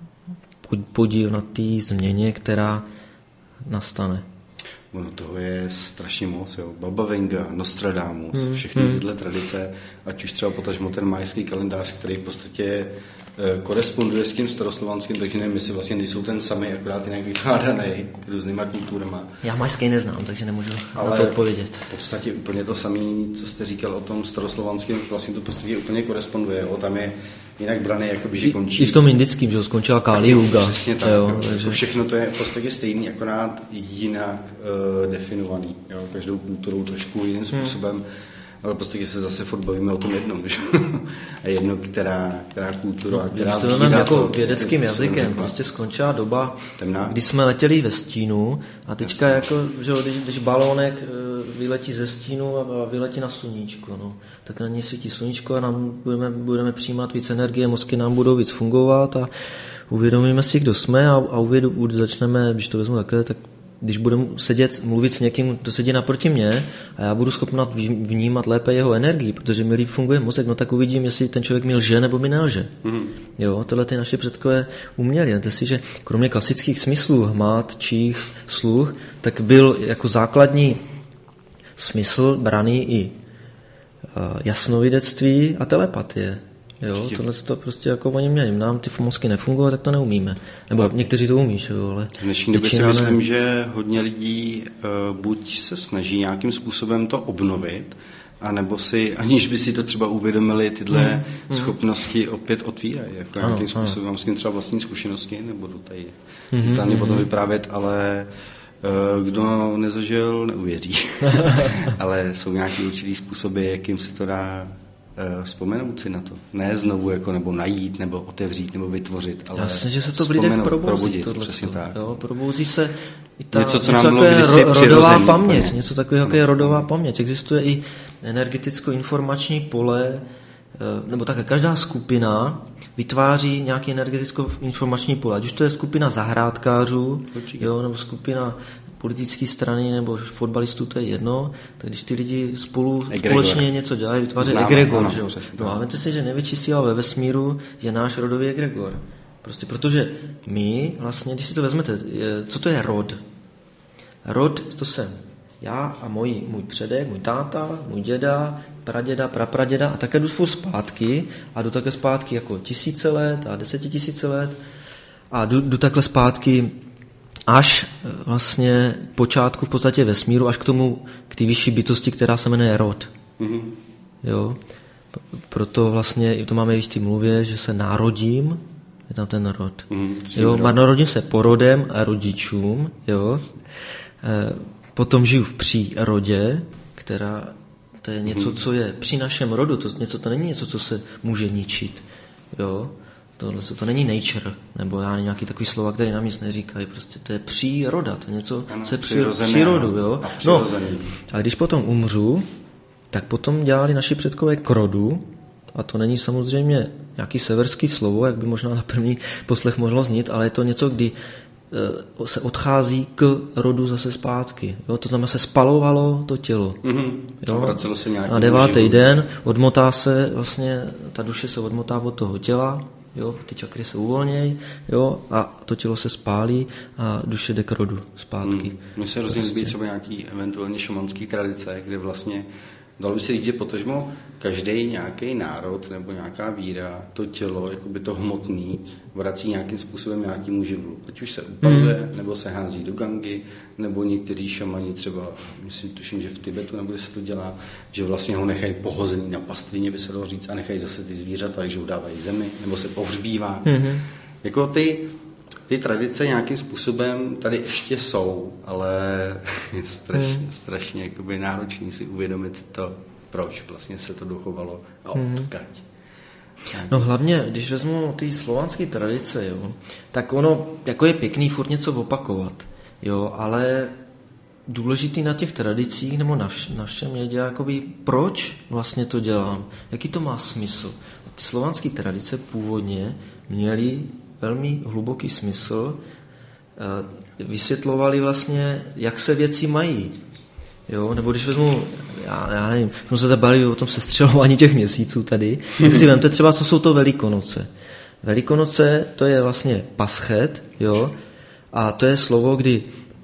podíl na té změně, která nastane. Ono toho je strašně moc, jo. Baba Venga, Nostradamus, všechny tyhle tradice, ať už třeba potažmo ten majský kalendář, který v podstatě koresponduje s tím staroslovanským, takže nevím, jestli vlastně nejsou ten samý, akorát jinak vykládaný různýma kulturama. Já majský neznám, takže nemůžu na to odpovědět. V podstatě úplně to samé, co jste říkal o tom staroslovanském, vlastně to v podstatě úplně koresponduje. Jo. Tam je jinak braný, jakoby, že končí. I v tom indickém, že ho skončila Kali Yuga. Přesně tak. Jo, takže všechno to je v podstatě stejný, akorát jinak definovaný. Jo. Každou kulturou trošku jiným způsobem. Ale prostě se zase furt bavíme o tom jednom, že? A jedno, která kultura, která to máme jako vědeckým jazykem, prostě skončila doba, temná, kdy jsme letěli ve stínu a teďka jako, že když balónek vyletí ze stínu a vyletí na sluníčko, no, tak na něj svítí sluníčko a nám budeme přijímat víc energie, mozky nám budou víc fungovat a uvědomíme si, kdo jsme a začneme, když to vezmu takhle, tak když budu mluvit s někým, kdo sedí naproti mě a já budu schopna vnímat lépe jeho energii, protože mi líp funguje mozek, no tak uvidím, jestli ten člověk mi lže nebo mi nelže. Jo, tohle ty naše předkové uměli. Víte si, že kromě klasických smyslů, hmat, čích, sluch, tak byl jako základní smysl braný i jasnovidectví a telepatie. Jo, tohle to prostě jako oni měli. Nám ty mozky nefungují, tak to neumíme. Nebo někteří to umí, jo, ale v dnešní době si myslím, že hodně lidí buď se snaží nějakým způsobem to obnovit, anebo si, aniž by si to třeba uvědomili, tyhle schopnosti opět otvírají. Jako nějakým způsobem, mám s tím třeba vlastní zkušenosti, nebudu tady detailně potom vyprávět, ale kdo nezažil, neuvěří. Ale jsou nějaké určitý způsoby, jakým se to dá vzpomenout si na to. Ne znovu jako, nebo najít, nebo otevřít, nebo vytvořit, ale jasně, že se to v lidech probouzí. Přesně tak. Jo, probouzí se i ta něco, co nám bylo kdysi rodová paměť. Něco takového, jako je rodová paměť. Existuje i energeticko-informační pole, nebo také každá skupina vytváří nějaký energeticko-informační pole. Ať už to je skupina zahrádkářů, jo, nebo skupina politické strany nebo fotbalistů, to je jedno, tak když ty lidi společně něco dělají, vytváří egregor. No a vemte si, že největší síla ve vesmíru je náš rodový egregor. Prostě protože my vlastně, když si to vezmete, co to je rod? Rod, to jsem já a můj předek, můj táta, můj děda, praděda, prapraděda a také jdu furt zpátky a jdu také zpátky jako 1000 let a 10 000 let a jdu takhle zpátky až vlastně k počátku v podstatě vesmíru, až k té vyšší bytosti, která se jmenuje rod. Jo? Proto vlastně to máme i v té mluvě, že se narodím, je tam ten rod. Jo? Narodím se porodem a rodičům, jo? Potom žiju v přírodě, která to je něco, co je při našem rodu, to není něco, co se může ničit. Jo? To není nature, nebo já nějaký takový slova, které nám nic neříkají, prostě to je příroda, to je něco, co je přírodu, jo. A když potom umřu, tak potom dělali naši předkové k rodu, a to není samozřejmě nějaký severský slovo, jak by možná na první poslech mohlo znít, ale je to něco, kdy se odchází k rodu zase zpátky. Jo? To znamená, se spalovalo to tělo. Jo? Na 9. den odmotá se, vlastně ta duše se odmotá od toho těla, jo? Ty čakry se uvolnějí, jo? A to tělo se spálí a duše jde k rodu zpátky. Mně se hrozně líbí třeba nějaký eventuálně šamanský tradice, kde vlastně dalo by se říct, že potažmo každý nějaký národ nebo nějaká víra to tělo, jakoby to hmotný, vrací nějakým způsobem nějakému živlu. Ať už se upaluje, nebo se hází do Gangy, nebo někteří šamani třeba, tuším, že v Tibetu nebo kde se to dělá, že vlastně ho nechají pohozený na pastvině, by se dalo říct, a nechají zase ty zvířata, takže ho dávají zemi, nebo se pohřbívá. Jako ty tradice nějakým způsobem tady ještě jsou, ale strašně jakoby náročný si uvědomit to, proč vlastně se to dochovalo a odkud. No hlavně, když vezmu ty slovanské tradice, jo, tak ono jako je pěkný furt něco opakovat, jo, ale důležitý na těch tradicích nebo na všem je jakoby, proč vlastně to dělám, jaký to má smysl. A ty slovanské tradice původně měly velmi hluboký smysl, vysvětlovali vlastně, jak se věci mají. Jo? Nebo když vezmu, já nevím, jsme se bavili o tom sestřelování těch měsíců tady, tak si vemte třeba, co jsou to Velikonoce. Velikonoce, to je vlastně paschet, jo? A to je slovo, kdy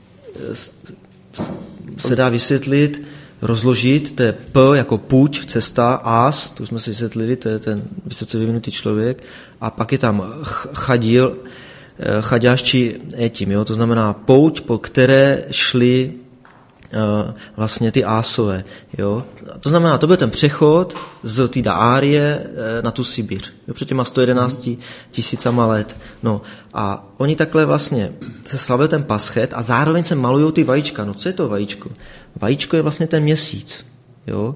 se dá vysvětlit, rozložit, to je P jako půjč, cesta, ás, to jsme si vysvětlili, to je ten vysoce vyvinutý člověk, a pak je tam chadil, chaďáš či etim, jo? To znamená pouť, po které šli vlastně ty ásové. Jo? To znamená, to byl ten přechod z té Dárie na tu Sibiř. Jo? Před těma 111 000 let. No, a oni takhle vlastně se slavil ten paschet a zároveň se malujou ty vajíčka. No co je to vajíčko? Vajíčko je vlastně ten měsíc. Jo?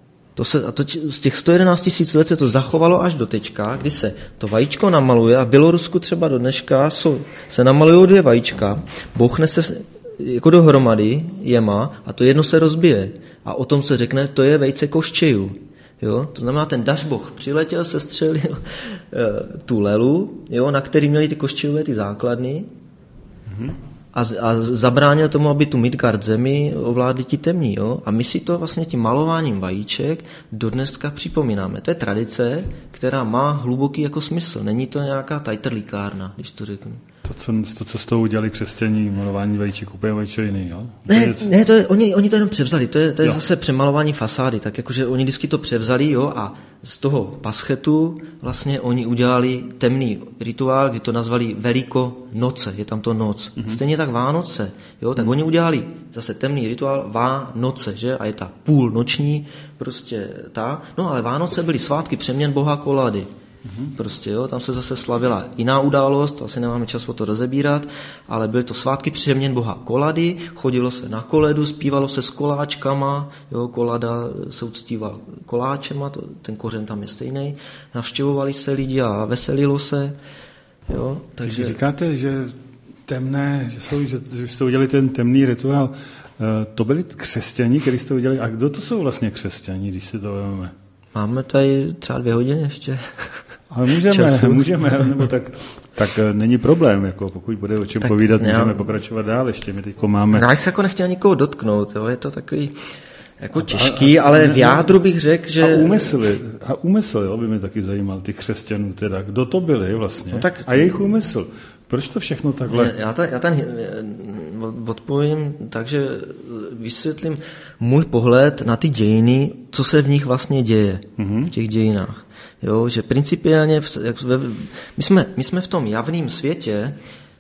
Z těch 111 000 let se to zachovalo až do teďka, kdy se to vajíčko namaluje a v Bělorusku třeba do dneška se namalují 2 vajíčka, bouchne se jako dohromady jema a to jedno se rozbije. A o tom se řekne, to je vejce koščejů. Jo? To znamená, ten dažboh přiletěl, se střelil tu lelu, jo, na který měli ty koščejové ty základny a zabránil tomu, aby tu Midgard zemi ovládli ti temní. Jo? A my si to vlastně tím malováním vajíček do dneska připomínáme. To je tradice, která má hluboký jako smysl. Není to nějaká tajtrlíkárna, když to řeknu. To, co s tou udělali křesťaní, malování vajíček, úplně vajíček jiný, jo? Ne, oni to jenom převzali, to je zase přemalování fasády, tak jakože oni vždycky to převzali, jo, a z toho paschetu vlastně oni udělali temný rituál, kdy to nazvali Velikonoce, je tam to noc. Stejně tak Vánoce, jo, tak oni udělali zase temný rituál Vánoce, že, a je ta půlnoční prostě no ale Vánoce byly svátky přeměn Boha kolady. Prostě, jo, tam se zase slavila jiná událost, to asi nemáme čas o to rozebírat, ale byly to svátky přeměn Boha kolady, chodilo se na koledu, zpívalo se s koláčkama, jo, kolada se uctívala koláčema, ten kořen tam je stejný, navštěvovali se lidi a veselilo se, jo, takže... Říkáte, že temné, že jste udělali ten temný rituál, to byli křesťaní, kteří jste udělali, a kdo to jsou vlastně křesťani, když si to vezmeme? Máme tady třeba 2 hodiny ještě. Ale můžeme, nebo tak není problém, jako pokud bude o čem povídat, můžeme pokračovat dál, ještě my teďko máme... Já jsem jako nechtěl nikoho dotknout, jo, je to takový jako těžký, ale v jádru bych řekl, že... A úmysl, jo, by mě taky zajímal, těch křesťanů teda, kdo to byli vlastně, no tak... a jejich úmysl. Proč to všechno takhle? Já ten odpovím, takže vysvětlím můj pohled na ty dějiny, co se v nich vlastně děje, v těch dějinách. Jo, že principiálně, my jsme v tom javném světě,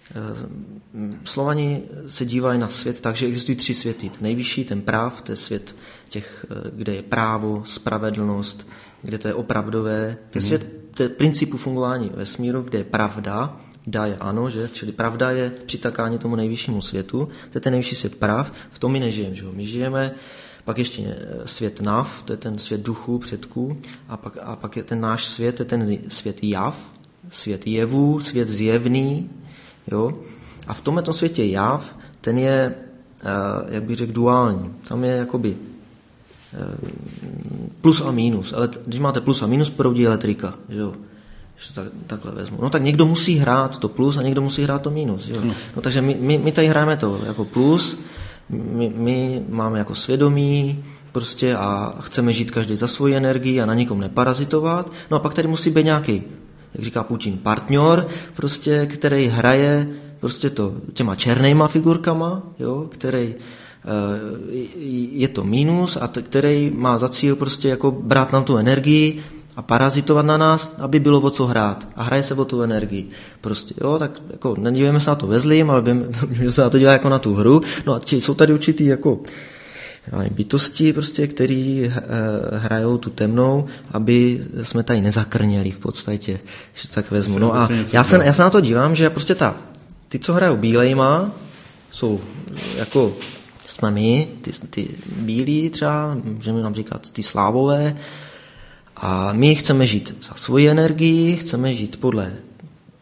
Slovani se dívají na svět tak, že existují 3 světy. Ten nejvyšší, ten práv, to je svět těch, kde je právo, spravedlnost, kde to je opravdové. To je svět principu fungování vesmíru, kde je pravda, dá je ano, že? Čili pravda je přitakání tomu nejvyššímu světu, to je ten nejvyšší svět práv, v tom my nežijeme. Že? My žijeme, pak ještě svět Nav, to je ten svět duchů, předků, a pak je ten náš svět, to je ten svět Jav, svět jevů, svět zjevný, jo? A v tomhle světě Jav, ten je, jak bych řekl, duální. Tam je jakoby plus a mínus, ale když máte plus a mínus, proudí elektrika, že jo? Takhle vezmu. No tak někdo musí hrát to plus a někdo musí hrát to mínus. Jo? No takže my tady hrajeme to jako plus, my máme jako svědomí prostě a chceme žít každý za svoji energii a na nikom neparazitovat. No a pak tady musí být nějaký, jak říká Putin, partner, prostě, který hraje prostě to těma černýma figurkama, jo? Který je to mínus a který má za cíl prostě jako brát nám tu energii a parazitovat na nás, aby bylo o co hrát. A hraje se o tu energii. Prostě, jo, tak jako nedívejme se na to ve zlým, ale budeme se na to dívat jako na tu hru. No a jsou tady určitý jako bytosti, prostě, který hrajou tu temnou, aby jsme tady nezakrněli v podstatě, že tak vezmu. No a já se na to dívám, že prostě ty, co hrajou bílejma, jsou jako jsme my, ty bílí třeba, můžeme nám říkat ty slávové, a my chceme žít za svoji energii, chceme žít podle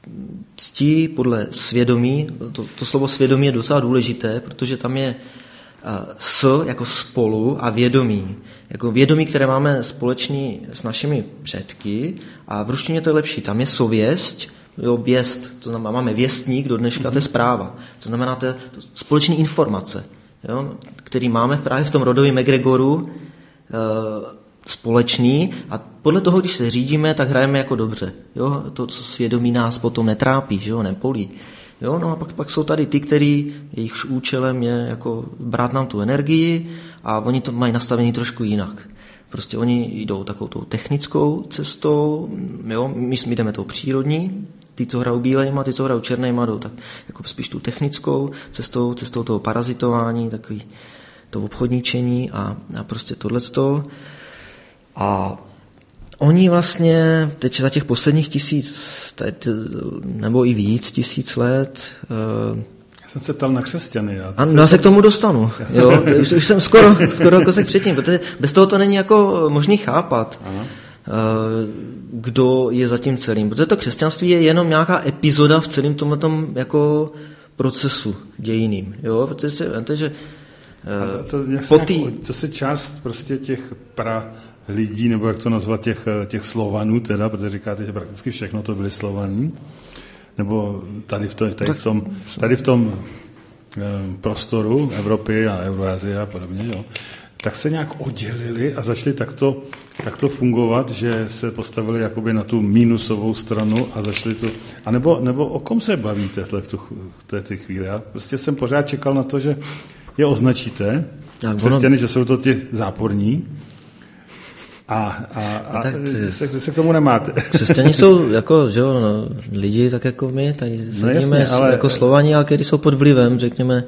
cti, podle svědomí. To slovo svědomí je docela důležité, protože tam je S jako spolu a vědomí. Jako vědomí, které máme společný s našimi předky a v ruštině to je lepší. Tam je sověst, jo, věst, to znamená, máme věstník do dneška, to je zpráva. To znamená, to je společný informace, jo, který máme právě v tom rodovém egregoru společný a podle toho, když se řídíme, tak hrajeme jako dobře. Jo? To, co svědomí nás potom netrápí, že jo, nepolí. Jo? No a pak jsou tady ty, který jejichž účelem je jako brát nám tu energii a oni to mají nastavený trošku jinak. Prostě oni jdou takovou tou technickou cestou, jo? My jdeme tou přírodní, ty, co hrajou bílejma, ty, co hrajou černejma, jdou tak jako spíš tu technickou cestou toho parazitování, takový to obchodníčení a prostě tohleto. A oni vlastně teď za těch posledních 1000 nebo i víc 1000 let. Já jsem se ptal na křesťany. Já se k tomu dostanu. Jo? Už jsem skoro kousek předtím, protože bez toho to není jako možný chápat, kdo je za tím celým. Protože to křesťanství je jenom nějaká epizoda v celém tomhletom jako procesu dějiným. Jo? Protože si víte, že to se část prostě těch lidí, nebo jak to nazvat, těch Slovanů teda, protože říkáte, že prakticky všechno to byli Slovaní, nebo tady v tom prostoru Evropy a Euroazie a podobně, jo, tak se nějak oddělili a začali takto fungovat, že se postavili jakoby na tu mínusovou stranu a začali to... A nebo o kom se bavíte v té chvíli? Já prostě jsem pořád čekal na to, že je označíte, křesťany, že jsou to ti záporní, a se k tomu nemáte. Křesťani jsou jako, že jo, lidi tak jako my, tady sedíme jako Slovani, ale který jsou pod vlivem, řekněme,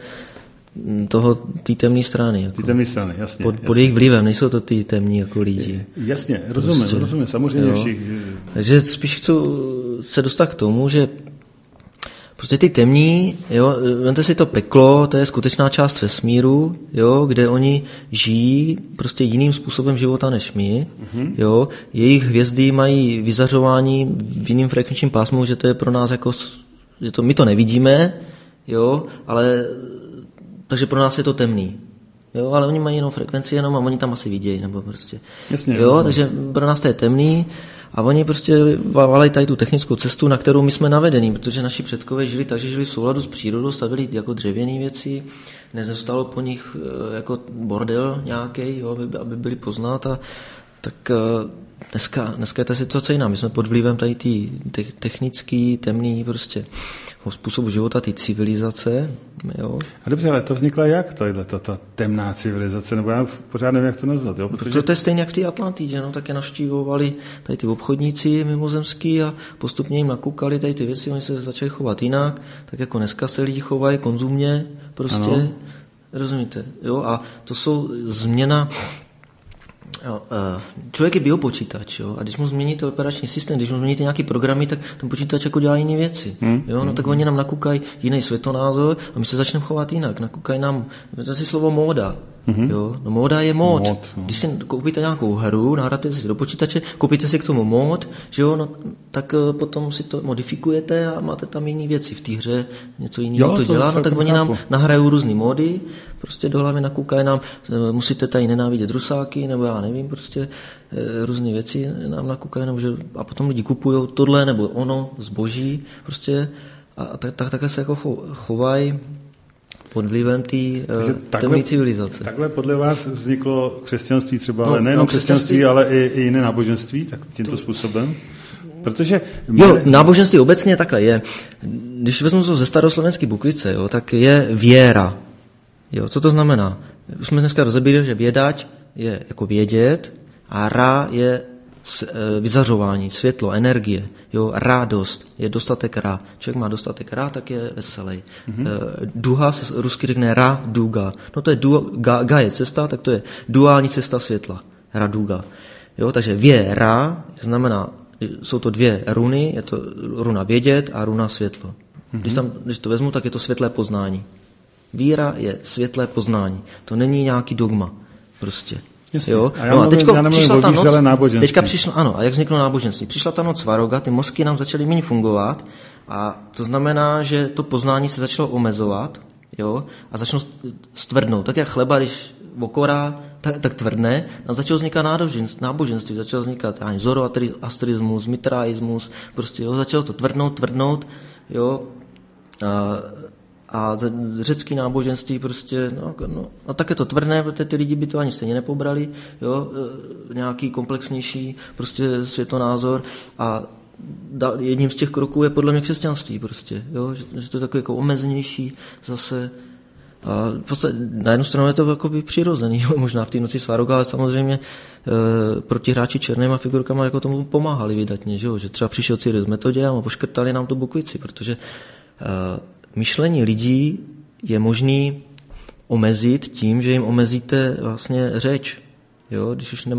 té temné strany. Jako. Ty temné strany, jasně. Pod jejich vlivem, nejsou to ty temní jako lidi. Jasně, rozumím, samozřejmě všichni. Takže spíš chci se dostat k tomu, že prostě ty temní, jo, vemte si to peklo, to je skutečná část vesmíru, jo, kde oni žijí prostě jiným způsobem života než my, jo, jejich hvězdy mají vyzařování v jiným frekvenčním pásmu, že to je pro nás jako, že to, my to nevidíme, jo, ale takže pro nás je to temný. Jo, ale oni mají jinou frekvenci jenom a oni tam asi vidějí, nebo prostě. Jasně, jo, takže pro nás to je temný a oni prostě valají tady tu technickou cestu, na kterou my jsme navedení, protože naši předkové žili tak, že žili v souladu s přírodou, stavili jako dřevěné věci, nezůstalo po nich jako bordel nějaký, jo, aby byli poznat a tak dneska je ta situace jiná. My jsme pod vlivem tady ty technický, temný prostě způsobu života, ty civilizace. Jo. A dobře, ale to vznikla jak ta temná civilizace, nebo já pořád nevím, jak to nazvat. Jo? Protože to je stejně jak v té Atlantidě, no, tak je navštívovali tady ty obchodníci mimozemský a postupně jim nakukali tady ty věci, oni se začali chovat jinak, tak jako dneska se lidi chovají konzumně, prostě, ano. Rozumíte, jo, a to jsou změna. Jo, člověk je biopočítač, jo, a když mu změníte operační systém, když mu změníte nějaký programy, tak ten počítač jako dělá jiné věci. Jo, no tak oni nám nakukají jiný světonázor a my se začneme chovat jinak. Nakukají nám, to si slovo móda. Jo, no móda je mód. Když si koupíte nějakou hru, nahráte si do počítače, koupíte si k tomu mód, že jo, no, tak potom si to modifikujete a máte tam jiné věci v té hře, něco jiného to dělá, no tak oni nám nahrajou různý módy, prostě do hlavy nakukají nám, musíte tady nenávidět rusáky, nebo já nevím, prostě různé věci nám nakukají, nebo že, a potom lidi kupujou tohle nebo ono, zboží, prostě a takhle se jako chovají pod vlivem té temné civilizace. Takhle podle vás vzniklo křesťanství třeba, ale nejenom křesťanství, ale i jiné náboženství, tak tímto způsobem? Protože... náboženství obecně takhle je. Když vezmu to ze staroslovenské bukvice, jo, tak je věra. Jo, co to znamená? Už jsme dneska rozebírali, že vědať je jako vědět a ra je vyzařování, světlo, energie, jo, radost, je dostatek ra. Člověk má dostatek ra, tak je veselý. Duha se rusky řekne ra, duga. No to je ga je cesta, tak to je duální cesta světla. Ra, duga. Jo, takže věra znamená, jsou to dvě runy, je to runa vědět a runa světlo. Když to vezmu, tak je to světlé poznání. Víra je světlé poznání. To není nějaký dogma. Prostě. Jasně. Jo? A já přišla ta noc, teďka přišlo, ano, a jak vzniklo náboženství? Přišla ta noc Svaroga, ty mozky nám začaly méně fungovat a to znamená, že to poznání se začalo omezovat, jo, a začnou stvrdnout. Tak jak chleba, když okorá, tak tvrdne, a začalo vznikat náboženství, začalo vznikat zoroastrismus, mitraismus, prostě, jo, začalo to tvrdnout, jo, a řecký náboženství prostě, a také to tvrdné, protože ty lidi by to ani stejně nepobrali, jo, nějaký komplexnější prostě světonázor a jedním z těch kroků je podle mě křesťanství prostě, jo, že to je takové jako omezenější zase. A na jednu stranu je to jakoby přirozený, možná v té noci svátku, ale samozřejmě protihráči černýma figurkama jako tomu pomáhali vydatně, že třeba přišel Cyril s Metodějem a poškrtali nám tu Bukvici, protože myšlení lidí je možný omezit tím, že jim omezíte vlastně řeč. Jo,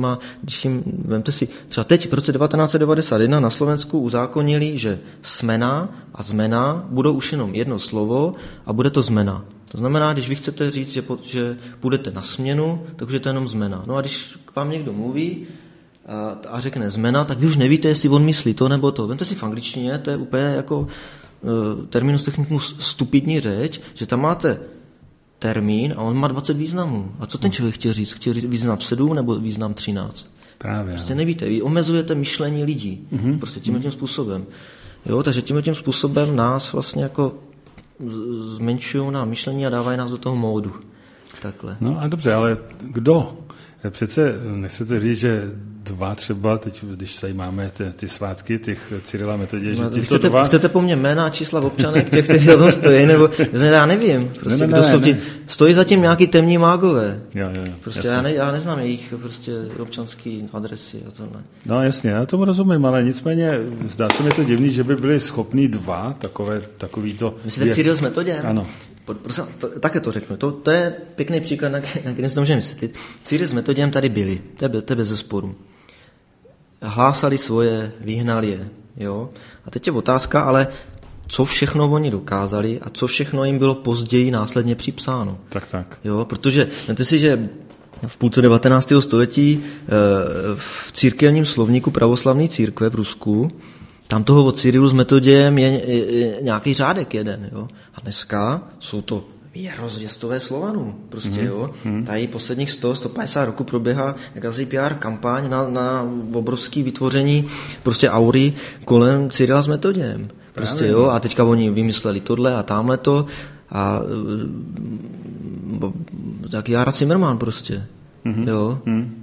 vemte si, třeba teď v roce 1991 na Slovensku uzákonili, že smena a zmena budou už jenom jedno slovo a bude to zmena. To znamená, když vy chcete říct, že půjdete na směnu, tak už je to jenom zmena. No a když k vám někdo mluví a řekne zmena, tak vy už nevíte, jestli on myslí to nebo to. Vemte si v angličtině, to je úplně jako terminus technicus stupidní řeč, že tam máte termín a on má 20 významů. A co ten člověk chtěl říct? Chtěl říct význam 7 nebo význam 13? Právě. Prostě nevíte, vy omezujete myšlení lidí. Prostě tímhle způsobem. Jo, takže tímhle způsobem nás vlastně jako zmenšují na myšlení a dávají nás do toho módu. Takhle. No a dobře, ale kdo? Přece nechcete říct, že dva třeba, teď, když tady máme ty svátky, těch Cyrila Metodě, že tyto dva... Chcete po mně jména a čísla občanek, těch, kteří za tom stojí, nebo já nevím, prostě kdo jsou ti... Stojí zatím nějaký temní mágové. Jo, prostě já neznám jejich prostě občanský adresy a tohle. No jasně, já tomu rozumím, ale nicméně zdá se mi to divný, že by byli schopní dva takový to... Myslíte Cyril s Metoděm? Ano. Prosím, také to řeknu. To je pěkný příklad, na který si to můžeme vysvětlit. Cyril s Metoděm tady byli, to je bez zesporu. Hlásali svoje, vyhnali je. Jo? A teď je otázka, ale co všechno oni dokázali a co všechno jim bylo později následně připsáno. Tak. Jo? Protože, víte si, že v půlce 19. století v církevním slovníku pravoslavné církve v Rusku tam toho od Cyrilu s Metodějem je nějaký řádek jeden. Jo? A dneska jsou to rozvěstové Slovanů. Prostě, jo. Tady posledních 100-150 roků proběhá jakási PR kampaň na obrovské vytvoření prostě aury kolem Cyrila s Metodějem. Prostě, jo. A teďka oni vymysleli tohle a tamhleto a tak Jára Zimmermann prostě. Jo.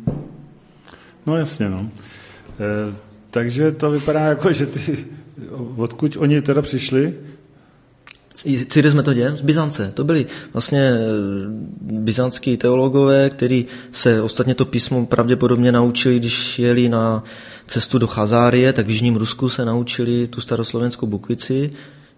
No jasně, no. Takže to vypadá jako, že odkud oni teda přišli? Cyril s Metodějem z Byzance. To byli vlastně byzantský teologové, kteří se ostatně to písmo pravděpodobně naučili, když jeli na cestu do Chazárie, tak v jižním Rusku se naučili tu staroslovenskou Bukvici,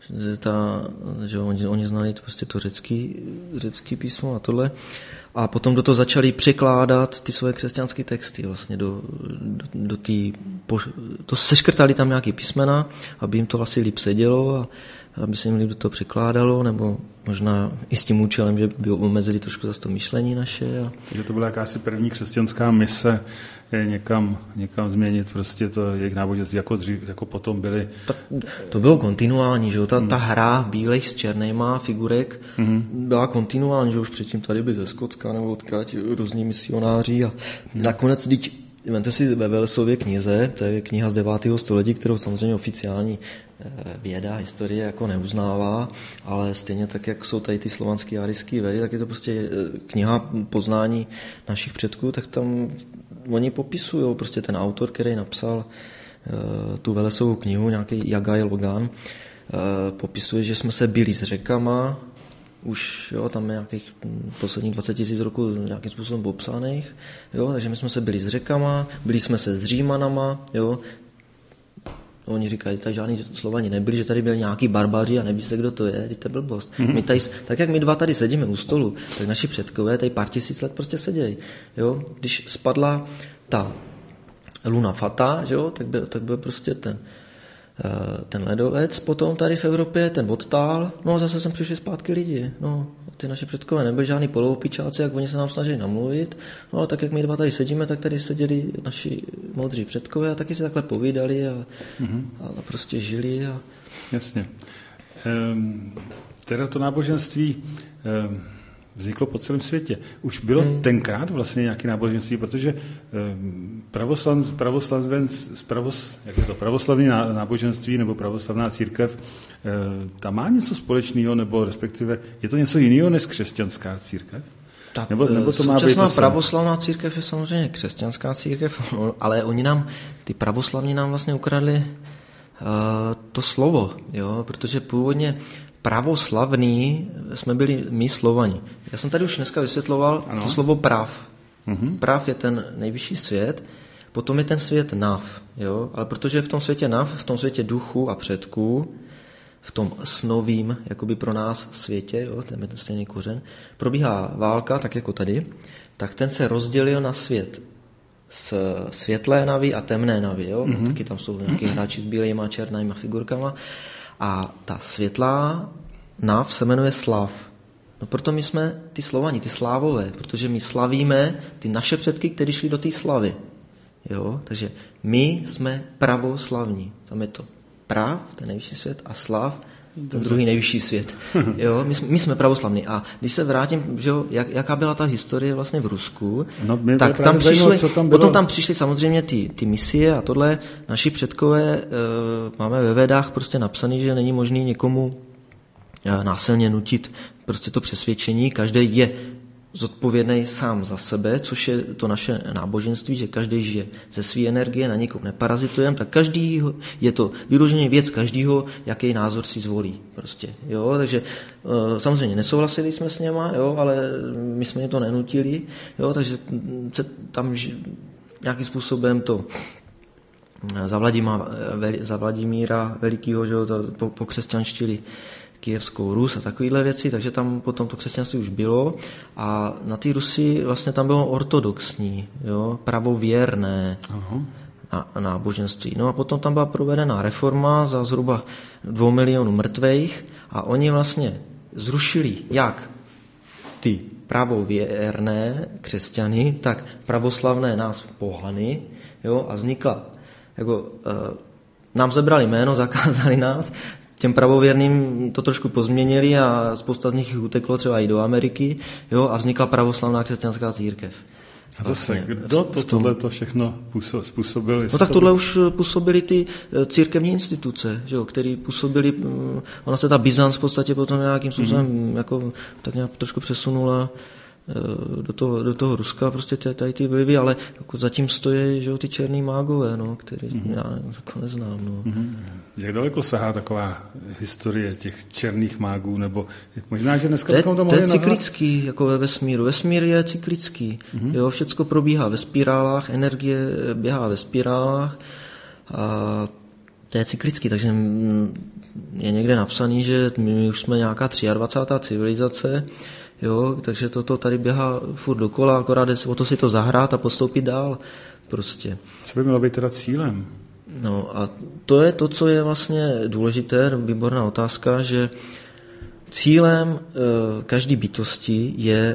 že oni znali prostě to řecký písmo a tohle. A potom do toho začali překládat ty svoje křesťanské texty vlastně do to seškrtali tam nějaký písmena, aby jim to vlastně líp sedělo a aby se jim líp do toho překládalo, nebo možná i s tím účelem, že by omezili trošku zase to myšlení naše. Takže to byla jakási první křesťanská mise někam změnit prostě to jejich náboženství, jako potom byly. To bylo kontinuální, že jo? Ta hra bílejch s černýma figurek byla kontinuální, že už předtím tady byli ze Skotska nebo odkud různí misionáři a nakonec, vemte si ve Wellesově knize, to je kniha z 9. století, kterou samozřejmě oficiální věda, historie jako neuznává, ale stejně tak, jak jsou tady ty slovanský a arijský vedy, tak je to prostě kniha poznání našich předků, tak tam oni popisují, prostě ten autor, který napsal tu Wellesovou knihu, nějaký Jagaj Logan, popisuje, že jsme se byli s řekama, už jo, tam je nějakých posledních 20 000 roků nějakým způsobem popsaných, jo, takže my jsme se byli s řekama, byli jsme se s Římanama, jo. Oni říkají, že tady žádný Slovani nebyli, že tady byli nějaký barbaři a neví se, kdo to je, to je blbost. My tady, tak jak my dva tady sedíme u stolu, tak naši předkové tady pár tisíc let prostě sedějí. Jo. Když spadla ta Luna Fata, že jo, tak byl prostě ten ledovec potom tady v Evropě, ten odtál, no a zase sem přišli zpátky lidi, no ty naši předkové nebyli žádný poloupičáci, jak oni se nám snažili namluvit, no ale tak jak my dva tady sedíme, tak tady seděli naši moudří předkové a taky se takhle povídali a prostě žili. Jasně. Teda to náboženství vzniklo po celém světě. Už bylo tenkrát vlastně nějaké náboženství, protože pravoslavní náboženství nebo pravoslavná církev, ta má něco společného, nebo respektive je to něco jiného než křesťanská církev? Tak, nebo to má být současná pravoslavná církev je samozřejmě křesťanská církev, ale ty pravoslavní nám vlastně ukradli to slovo, jo, protože původně pravoslavný jsme byli my Slovani. Já jsem tady už dneska vysvětloval to slovo prav. Prav je ten nejvyšší svět, potom je ten svět Nav, jo, ale protože v tom světě Nav, v tom světě duchu a předků, v tom snovým, jakoby pro nás světě, jo, ten je ten stejný kořen, probíhá válka, tak jako tady, tak ten se rozdělil na svět s světlé navy a temné navy, jo, taky tam jsou nějaký hráči s bílejma, černýma figurkama a ta světlá nav se jmenuje Slav. No proto my jsme ty Slovani, ty Slávové, protože my slavíme ty naše předky, kteří šli do té slavy. Jo, takže my jsme pravoslavní, tam je to prav, ten nejvyšší svět, a slav, ten druhý nejvyšší svět. Jo, my jsme pravoslavní. A když se vrátím, že jo, jaká byla ta historie vlastně v Rusku, tak tam přišli, potom tam přišly samozřejmě ty misie a tohle. Naši předkové, máme ve Védách prostě napsaný, že není možný někomu násilně nutit prostě to přesvědčení. Každý je zodpovědný sám za sebe, což je to naše náboženství, že každý žije ze své energie, na někoho neparazitujeme, tak každý je to vyloženě věc každýho, jaký názor si zvolí. Prostě, jo? Takže samozřejmě nesouhlasili jsme s něma, jo? Ale my jsme jim to nenutili, jo? Takže se tam nějakým způsobem to za Vladimíra Velikýho, že jo, to pokřesťanštili Kyjevskou Rus a takovéhle věci, takže tam potom to křesťanství už bylo a na té Rusi vlastně tam bylo ortodoxní, jo, pravověrné náboženství. No a potom tam byla provedena reforma za zhruba 2 milionů mrtvejch a oni vlastně zrušili jak ty pravověrné křesťany, tak pravoslavné nás pohany, jo, a vznikla, jako nám zebrali jméno, zakázali nás, těm pravověrným to trošku pozměnili a spousta z nich uteklo třeba i do Ameriky, jo, a vznikla pravoslavná křesťanská církev. A zase, kdo tohle všechno způsobil? No tak tohle už působili ty církevní instituce, že jo, který působili, ona se ta Byzanc v podstatě potom nějakým způsobem jako tak nějak trošku přesunula do toho Ruska, prostě tady ty vlivy, ale jako zatím stojí, že jo, ty černý mágové, no, který já jako neznám. No. Jak daleko sahá taková historie těch černých mágů, nebo možná, že dneska bychom to mohli nazvat? To je cyklický, jako ve vesmíru. Vesmír je cyklický. Jo, všecko probíhá ve spirálách, energie běhá ve spirálách a to je cyklický, takže je někde napsaný, že my už jsme nějaká 23. civilizace, jo, takže toto tady běhá furt dokola, akorát o to si to zahrát a postoupit dál prostě. Co by mělo být teda cílem? No a to je to, co je vlastně důležité, výborná otázka, že cílem každé bytosti je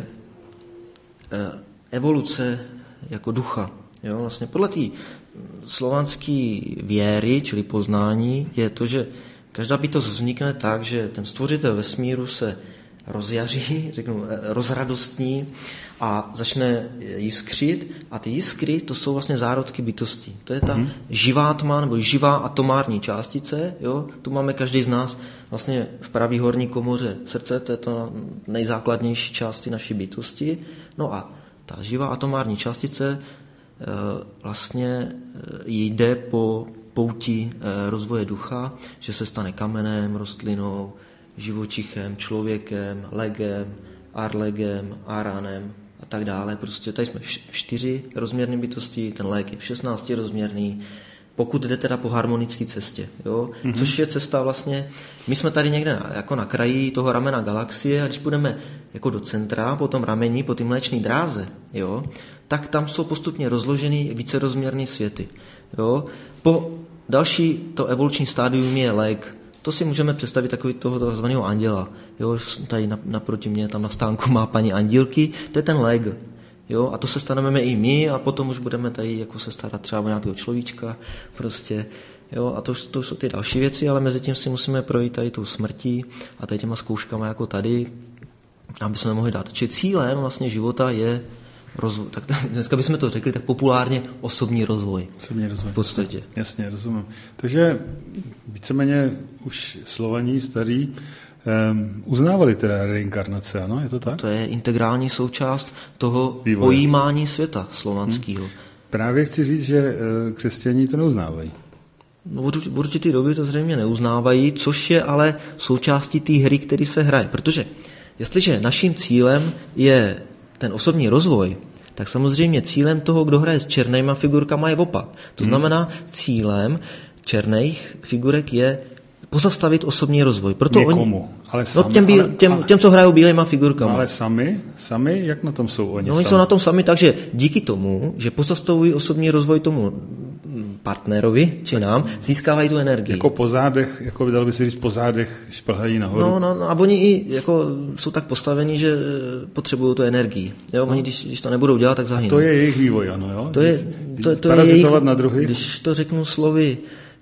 evoluce jako ducha. Jo, vlastně podle té slovanské věry, čili poznání, je to, že každá bytost vznikne tak, že ten stvořitel vesmíru se rozjaří, řeknu, rozradostní a začne jiskřit a ty jiskry, to jsou vlastně zárodky bytosti. To je ta živá tma nebo živá atomární částice, jo? Tu máme každý z nás vlastně v pravý horní komoře srdce, to je to nejzákladnější části naší bytosti. No a ta živá atomární částice vlastně jde po pouti rozvoje ducha, že se stane kamenem, rostlinou, živočichem, člověkem, legem, arlegem, aranem a tak dále. Prostě tady jsme v 4rozměrné bytosti, ten leg je v 16rozměrný, pokud jde teda po harmonické cestě. Jo? Což je cesta vlastně, my jsme tady někde jako na kraji toho ramena galaxie a když půjdeme jako do centra, po tom rameni, po té mléčné dráze, jo, tak tam jsou postupně rozloženy vícerozměrné světy. Jo? Po další to evoluční stádium je leg. To si můžeme představit takový toho takzvaného anděla. Jo, tady naproti mě, tam na stánku má paní Andílky, to je ten leg. Jo, a to se staneme i my a potom už budeme tady jako se starat třeba o nějakého človíčka, prostě, jo, a to jsou ty další věci, ale mezi tím si musíme projít tady tou smrtí a tady těma zkouškama jako tady, aby jsme mohli dát. Čili cílem vlastně života je rozvoj. Tak dneska bychom to řekli tak populárně osobní rozvoj. Osobní rozvoj. V podstatě. Jasně, rozumím. Takže víceméně už Slovaní starí uznávali teda reinkarnace, ano? Je to tak? To je integrální součást toho pojímání světa slovanského. Právě chci říct, že křesťaní to neuznávají. No, v určitý doby to zřejmě neuznávají, což je ale součástí té hry, který se hraje. Protože jestliže naším cílem je ten osobní rozvoj, tak samozřejmě cílem toho, kdo hraje s černýma figurkama, je opak. To znamená, cílem černých figurek je pozastavit osobní rozvoj. Proto někomu, ale sami, těm, co hrajou bílejma figurkama. No ale sami, jak na tom jsou oni? No, oni jsou na tom sami, takže díky tomu, že pozastavují osobní rozvoj tomu partnerovi, či nám, získávají tu energii. Jako po zádech, jako by dalo by se říct, po zádech šplhají nahoru. No, a oni i jako jsou tak postavení, že potřebují tu energii. Jo, oni když to nebudou dělat, tak zahynou. To je jejich vývoj, ano, jo? To je parazitovat na druhých. Když to řeknu slovy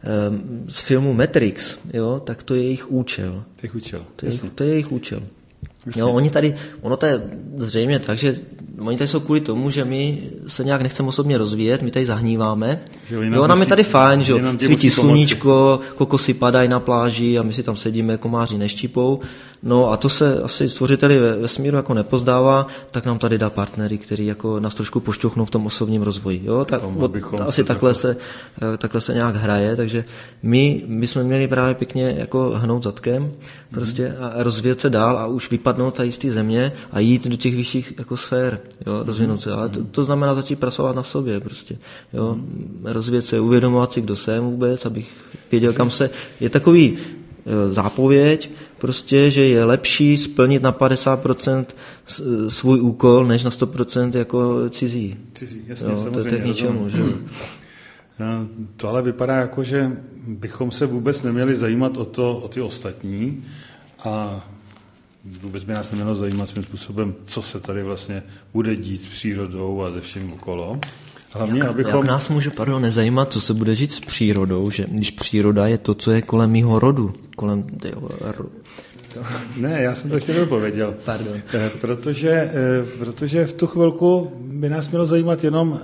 z filmu Matrix, jo, tak to je jejich účel. To je jejich účel. Jo, ono to je zřejmě tak, že oni tady jsou kvůli tomu, že my se nějak nechceme osobně rozvíjet, my tady zahníváme. Jo, nám je tady fajn, že svítí sluníčko, kokosy padají na pláži a my si tam sedíme, komáři neštípou. No a to se asi stvořiteli vesmíru jako nepozdává, tak nám tady dá partnery, který jako nás trošku pošťouchnou v tom osobním rozvoji. Jo, tak asi takhle se nějak hraje, takže my bychom měli právě pěkně jako hnout zadkem prostě a rozvíjet se dál a už vypadnout tady z té země a jít do těch vyšších jako sfér, jo, rozvinout se. Ale to znamená začít pracovat na sobě prostě, jo, rozvíjet se, uvědomovat si, kdo jsem vůbec, abych věděl, kam se. Je takový zápověď, prostě, že je lepší splnit na 50% svůj úkol, než na 100% jako cizí. Jasně, jo, samozřejmě. To je k ničemu, že? To ale vypadá jako, že bychom se vůbec neměli zajímat o ty ostatní a vůbec by nás nemělo zajímat svým způsobem, co se tady vlastně bude dít s přírodou a ze vším okolo. Hlavně, jak nás může, nezajímat, co se bude dít s přírodou, že když příroda je to, co je kolem mýho rodu, kolem Ne, já jsem to ještě nedopověděl. Pardon. Protože v tu chvilku by nás mělo zajímat jenom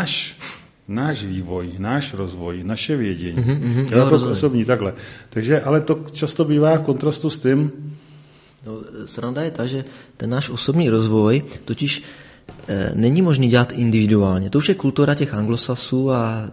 náš vývoj, náš rozvoj, naše vědění. Jako osobní, takhle. Takže, ale to často bývá v kontrastu s tím. No, sranda je ta, že ten náš osobní rozvoj totiž není možný dělat individuálně. To už je kultura těch anglosasů a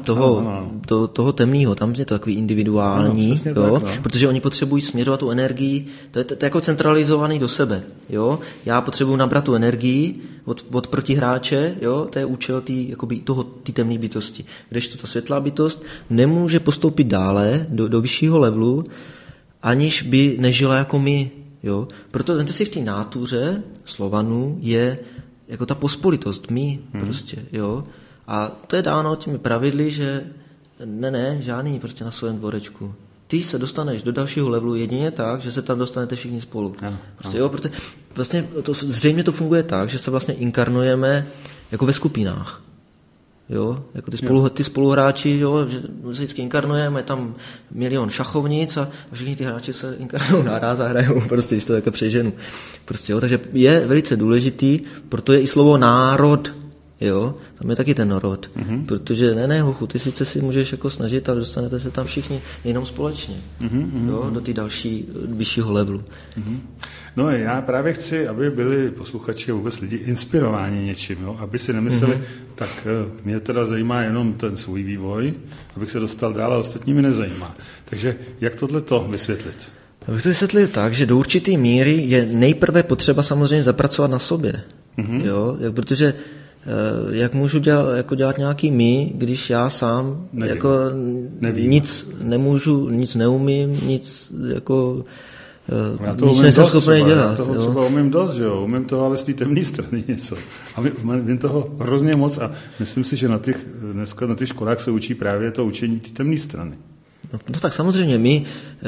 toho temného. Tam je to takový individuální, jo? Tak, protože oni potřebují směřovat tu energii. To je jako centralizovaný do sebe. Jo? Já potřebuji nabrat tu energii od protihráče, jo? To je účel té temné bytosti. Kdežto ta světlá bytost nemůže postoupit dále do vyššího levelu, aniž by nežila jako my. Jo? Proto vemte si v té nátuře Slovanů je jako ta pospolitost, my prostě, jo. A to je dáno těmi pravidly, že ne, žádný prostě na svém dvorečku. Ty se dostaneš do dalšího levelu jedině tak, že se tam dostanete všichni spolu. Prostě, jo, protože vlastně zřejmě to funguje tak, že se vlastně inkarnujeme jako ve skupinách. Jo, jako ty spoluhráči, jo, že se vždycky inkarnujeme, je tam milion šachovnic a všichni ty hráči se inkarnují naraz a hrajou, prostě, když to jako přeženu. Prostě, jo, takže je velice důležitý, proto je i slovo národ, jo, tam je taky ten rod, protože ne, hochu, ty sice si můžeš jako snažit, ale dostanete se tam všichni jenom společně, jo, do té další, vyššího levelu. No já právě chci, aby byli posluchači a vůbec lidi inspirováni něčím, jo? Aby si nemysleli, tak mě teda zajímá jenom ten svůj vývoj, abych se dostal dál a ostatní mě nezajímá. Takže jak tohleto vysvětlit? Abych to vysvětlil tak, že do určité míry je nejprve potřeba samozřejmě zapracovat na sobě, jo? Protože jak můžu dělat nějaký my, když já sám nevím. Nic nemůžu, nic neumím, nic jako nic nejsem schopný dělat. Já toho třeba umím dost, že jo? Umím toho ale z té temné strany něco. A vím toho hrozně moc a myslím si, že dneska na těch školách se učí právě to učení té temné strany. No tak samozřejmě my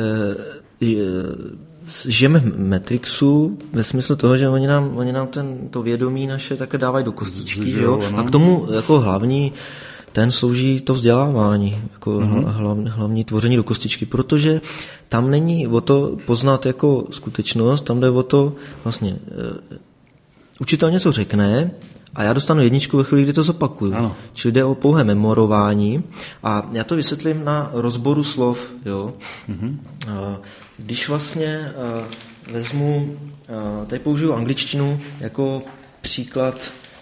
žijeme v Matrixu ve smyslu toho, že oni nám to vědomí naše také dávají do kostičky, že jo? A k tomu jako hlavní ten slouží to vzdělávání, jako hlavní tvoření do kostičky, protože tam není o to poznat jako skutečnost, tam jde o to vlastně učitel něco řekne a já dostanu jedničku ve chvíli, kdy to zopakuju. Ano. Čili jde o pouhé memorování a já to vysvětlím na rozboru slov. Jo? Když vlastně vezmu, tady použiju angličtinu jako příklad,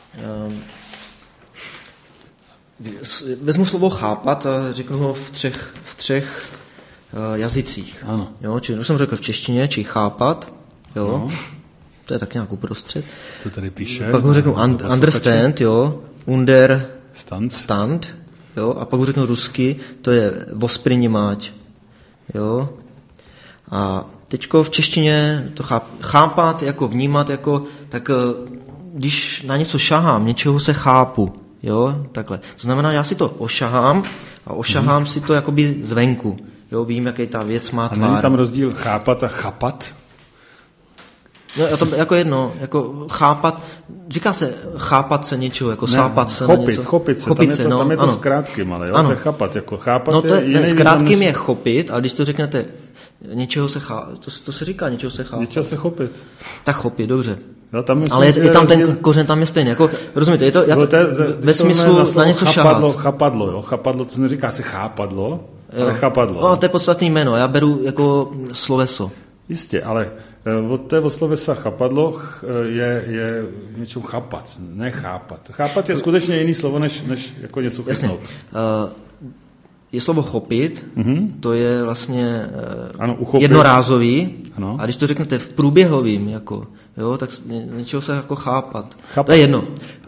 vezmu slovo chápat a řeknu ho v třech jazycích. Ano. Jo? Čili už jsem řekl v češtině, či chápat, jo? No. To je tak nějak uprostřed. To tady píše. Pak ho řeknu understand, jo, stand, jo, a pak ho řeknu rusky, to je vоспринимать, jo. A teďko v češtině to chápat, jako vnímat, jako, tak když na něco šahám, něčeho se chápu, jo, takhle. To znamená, já si to ošahám a ošahám si to jakoby zvenku, jo, vím, jaký ta věc má tvar. A není tam rozdíl chápat a chapat? No, to jako jedno, jako chápat, říká se chápat se něčeho, jako sápat se na něco. Chopit se, tam je to s krátkým, ale jo, to je chápat, jako chápat no, to je jiný s krátkým je chopit, ale když to řeknete, něčeho se to se říká, něčeho se chápat. Něčeho se chopit. Tak chopit, dobře. No, tam ale je tam ten kořen, tam je stejný, jako, rozumíte, je to ve smyslu na něco šahat. Chapadlo, jo, chapadlo, to neříká se chápadlo, ale chapadlo. No, to je podstatný jméno, já beru jako sloveso. Jistě, ale od slovesa chapadlo je něčeho chápat, ne chápat. Chápat je skutečně jiný slovo, než jako něco chytnout. Je slovo chopit, to je vlastně ano, jednorázový, ano. A když to řeknete v průběhovým, jako, jo, tak něčeho se jako chápat. To je jedno.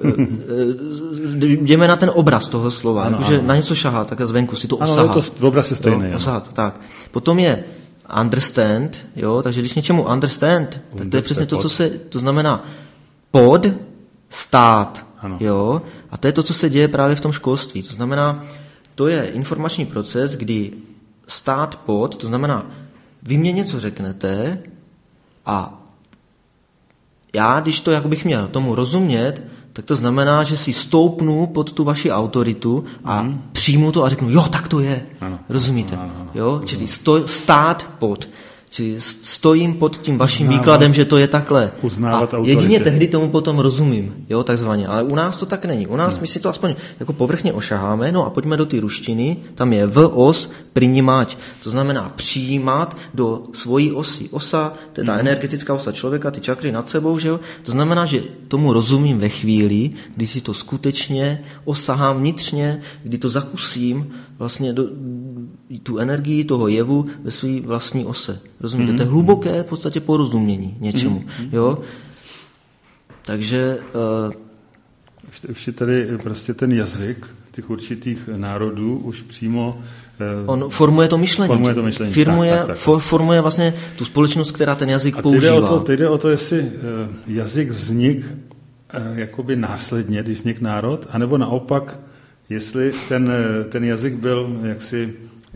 Jdeme na ten obraz toho slova, jakože na něco šahá, tak zvenku si to osahat. Ano, to obraz je stejný. Osahat, tak. Potom je understand, jo, takže když něčemu understand, tak to je přesně to, to znamená pod, stát, jo, a to je to, co se děje právě v tom školství. To znamená, to je informační proces, kdy stát pod, to znamená, vy mě něco řeknete a já, když to jak bych měl tomu rozumět, tak to znamená, že si stoupnu pod tu vaši autoritu a přijmu to a řeknu, jo, tak to je. Ano. Rozumíte? Ano. Jo? Čili stát pod. Čili stojím pod tím vaším výkladem, že to je takhle. Uznávat a jedině tehdy tomu potom rozumím, jo, takzvaně. Ale u nás to tak není. U nás my si to aspoň jako povrchně ošaháme, no a pojďme do té ruštiny, tam je os принимать. To znamená přijímat do svojí osy. Osa, to je ta energetická osa člověka, ty čakry nad sebou, že jo? To znamená, že tomu rozumím ve chvíli, kdy si to skutečně osahám vnitřně, kdy to zakusím vlastně tu energii toho jevu ve své vlastní ose. Rozumíte? To je hluboké v podstatě porozumění něčemu. Jo? Takže už je tady prostě ten jazyk těch určitých národů už přímo on formuje to myšlení. Formuje vlastně tu společnost, která ten jazyk používá. Teď jde o to, jestli jazyk vznik jakoby následně, když vznik národ, anebo naopak, jestli ten jazyk byl jaksi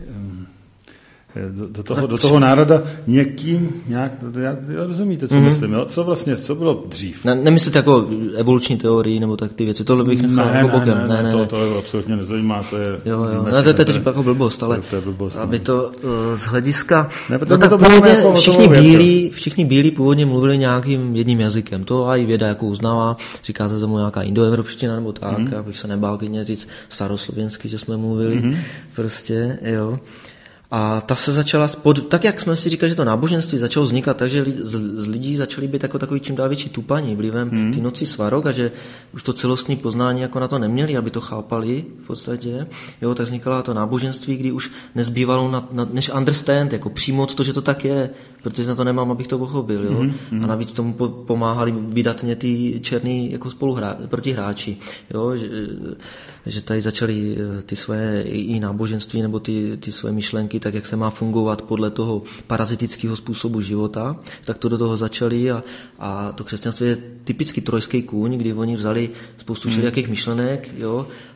do toho národa někým nějak, rozumíte, co myslím, jo? Co bylo dřív? Nemyslíte jako evoluční teorii, nebo tak ty věci, tohle bych nechal jako bokem. Ne, to absolutně nezajímá, to je... Jo, to je teď jako blbost, ale to je blbost, aby to z hlediska... No tak původně všichni bílí původně mluvili nějakým jedním jazykem, to a i věda jako uznává, říká se tomu nějaká indoevropština nebo tak, abych se nebál klidně říct staroslověnsky, že jsme mluvili, prostě, jo. A ta se začala, tak jak jsme si říkali, že to náboženství začalo vznikat, takže z lidí začali být jako takový čím dál větší tupaní vlivem ty noci svarok a že už to celostní poznání jako na to neměli, aby to chápali v podstatě. Jo, tak vznikalo to náboženství, kdy už nezbývalo než understand, jako přijmout to, že to tak je, protože na to nemám, abych to pochopil. Jo? A navíc tomu pomáhali vydatně ty černý jako protihráči. Jo? Že tady začali ty své i náboženství nebo ty své myšlenky, tak jak se má fungovat podle toho parazitického způsobu života, tak to do toho začali a to křesťanství je typicky trojský kůň, kdy oni vzali spoustu všelijakých myšlenek, jo,